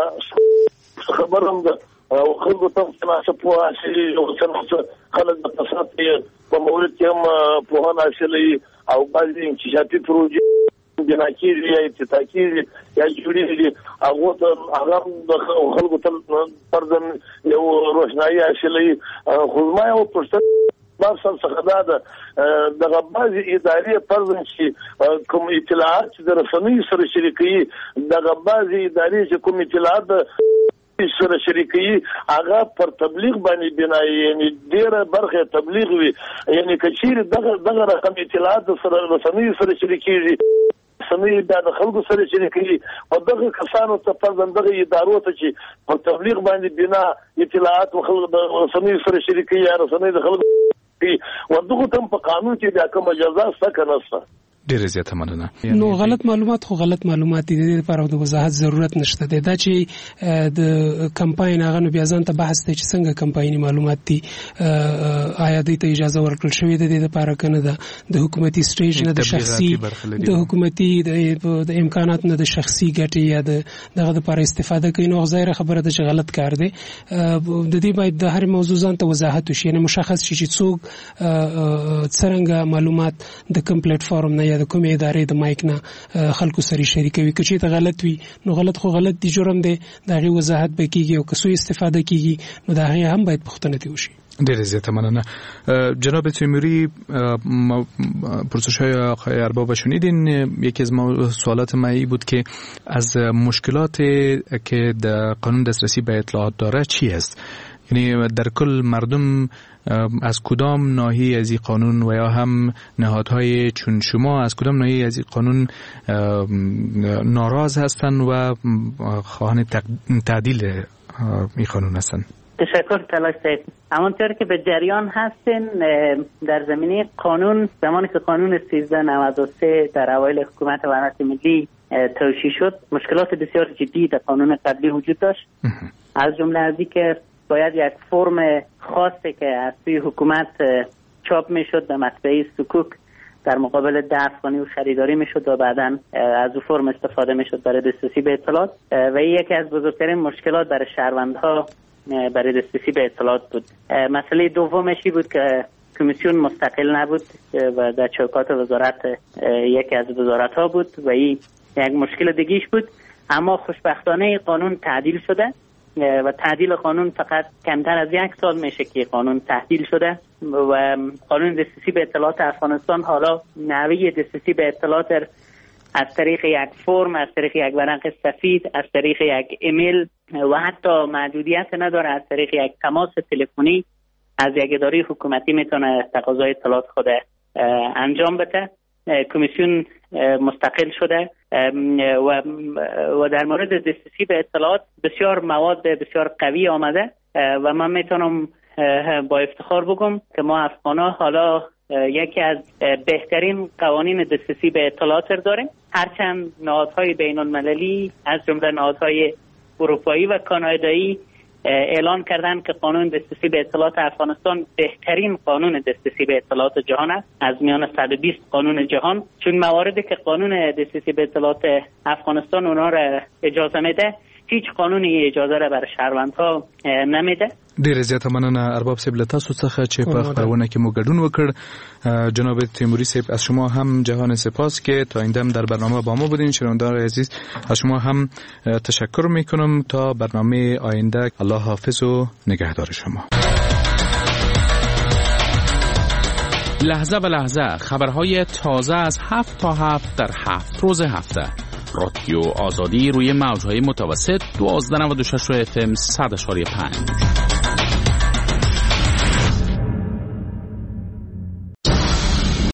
خبرم ده او خلکو ته تناسب په اصلي او څنګه خلک د فساد په مورد کې هم په هغه اصلي او بعضي انکشافي پروژې بنا کېږي یا افتتاح کېږي یا جوړېږي، هغه ته هغه خلکو ته پردن یو روښنايي اصلي خو ما یو پښتو باب څخه دا دغه بعضي ادارې پردن چې کوم اطلاعات د رسنۍ سره شریکي، دغه بعضي ادارې چې کوم اطلاعات سره شریکي هغه پر تبلیغ باندې بنای، یعنی ډیره برخه تبلیغ وي، یعنی کچیر دغه رقم اطلاعات سره رسنۍ سره شریکيږي، سمې د خلکو سره شریکي او دغه کسانو ته پردندغه ادارو ته چې پر تبلیغ باندې بنا اطلاعات او خلک د رسنۍ سره شریکي یا رسنۍ د خلکو ودغه تم په قانون کې د کوم جزا څخه نشته. ډیره زیاته مننه. نو غلط معلومات خو غلط معلومات دي، د دې لپاره د وضاحت ضرورت نشته دی. دا چې د کمپاین هغه نو بیا ځان ته بحث دی چې څنګه کمپایني معلومات دي آیا دوی ته اجازه ورکړل شوې ده د لپاره کنه ده د حکومتي سټیج نه د شخصي د حکومتي د امکانات نه د شخصي ګټې یا دغه لپاره استفاده کوي. نو ظاهر خبره ده چې غلط کار دی. د دې باید د هر موضوع ځان ته وضاحت وشي، یعنی مشخص شي چې څوک څرنګه معلومات د کوم پلیټ فارم نه د کومې ادارې د مایک نه خلکو سره شریکوي. که چېرته غلط وي نو غلط خو غلط دي، جرم دی، د هغې وضاحت به کېږي او که څو استفاده کېږي نو د هغې هم باید پوښتنه ترې وشي. ډیره زیاته مننه. جناب تیموری، پرسش های آقای ارباب شنیدین. یکی از سوالات من این بود که از مشکلات که در قانون دسترسی به اطلاعات داره چی است؟ یعنی در کل مردم از کدام ناحیه از این قانون و یا هم نهادهای چون شما از کدام ناحیه از این قانون ناراض هستند و خواهان تعدیل این قانون هستند؟ تشکر تلاش صاحب. همانطور که به جریان هستین در زمینه قانون، زمانی که قانون 1393 در اوایل حکومت وحدت ملی توشیح شد، مشکلات بسیار جدی در قانون قبلی وجود داشت. از جمله از اینکه باید یک فرم خاصی که از سوی حکومت چاپ میشد به مطبعه سکوک در مقابل دفعانی و خریداری میشد و بعداً از اون فرم استفاده میشد برای دسترسی به اطلاعات و یکی از بزرگترین مشکلات برای شهروندها برای دسترسی به اطلاعات بود. مسئله دومشی بود که کمیسیون مستقل نبود و در چوکات وزارت یکی از وزارت ها بود و این یک مشکل دیگیش بود. اما خوشبختانه قانون تعدیل شده و تعدیل قانون فقط کمتر از 1 سال میشه که قانون تعدیل شده و قانون دسترسی به اطلاعات افغانستان حالا نحوه دسترسی به اطلاعات از طریق یک فرم، از طریق یک ورق سفید، از طریق یک ایمیل و حتی محدودیت نداره، از طریق یک تماس تلفنی از یک اداره حکومتی میتونه تقاضای اطلاعات خود انجام بده. کمیسیون مستقل شده و در مورد دسترسی به اطلاعات بسیار مواد بسیار قوی آمده و من میتونم با افتخار بگم که ما افغانا حالا یکی از بهترین قوانین دسترسی به اطلاعات داریم. هرچند نهادهای بین المللی از جمله نهادهای اروپایی و کانادایی اعلان کردن که قانون دسترسی به اطلاعات افغانستان بهترین قانون دسترسی به اطلاعات جهان است از میان 120 قانون جهان، چون مواردی که قانون دسترسی به اطلاعات افغانستان اونا را اجازه میده هیچ قانونی اجازه را برای شهروندها نمیده. ډیر زیاته مننه ارباب صاحب له تاسو څخه چې په خبرونه کې مو ګډون وکړ. جناب تیموری صاحب از شما هم جهان سپاس که تا این دم در برنامه با ما بودین. شنوندگان عزیز از شما هم تشکر میکنم. تا برنامه آینده الله حافظ و نگهدار شما. لحظه به لحظه خبرهای تازه از 7 تا 7 در 7 روز هفته. رادیو آزادی روی موجهای متوسط 1296 FM 100.5.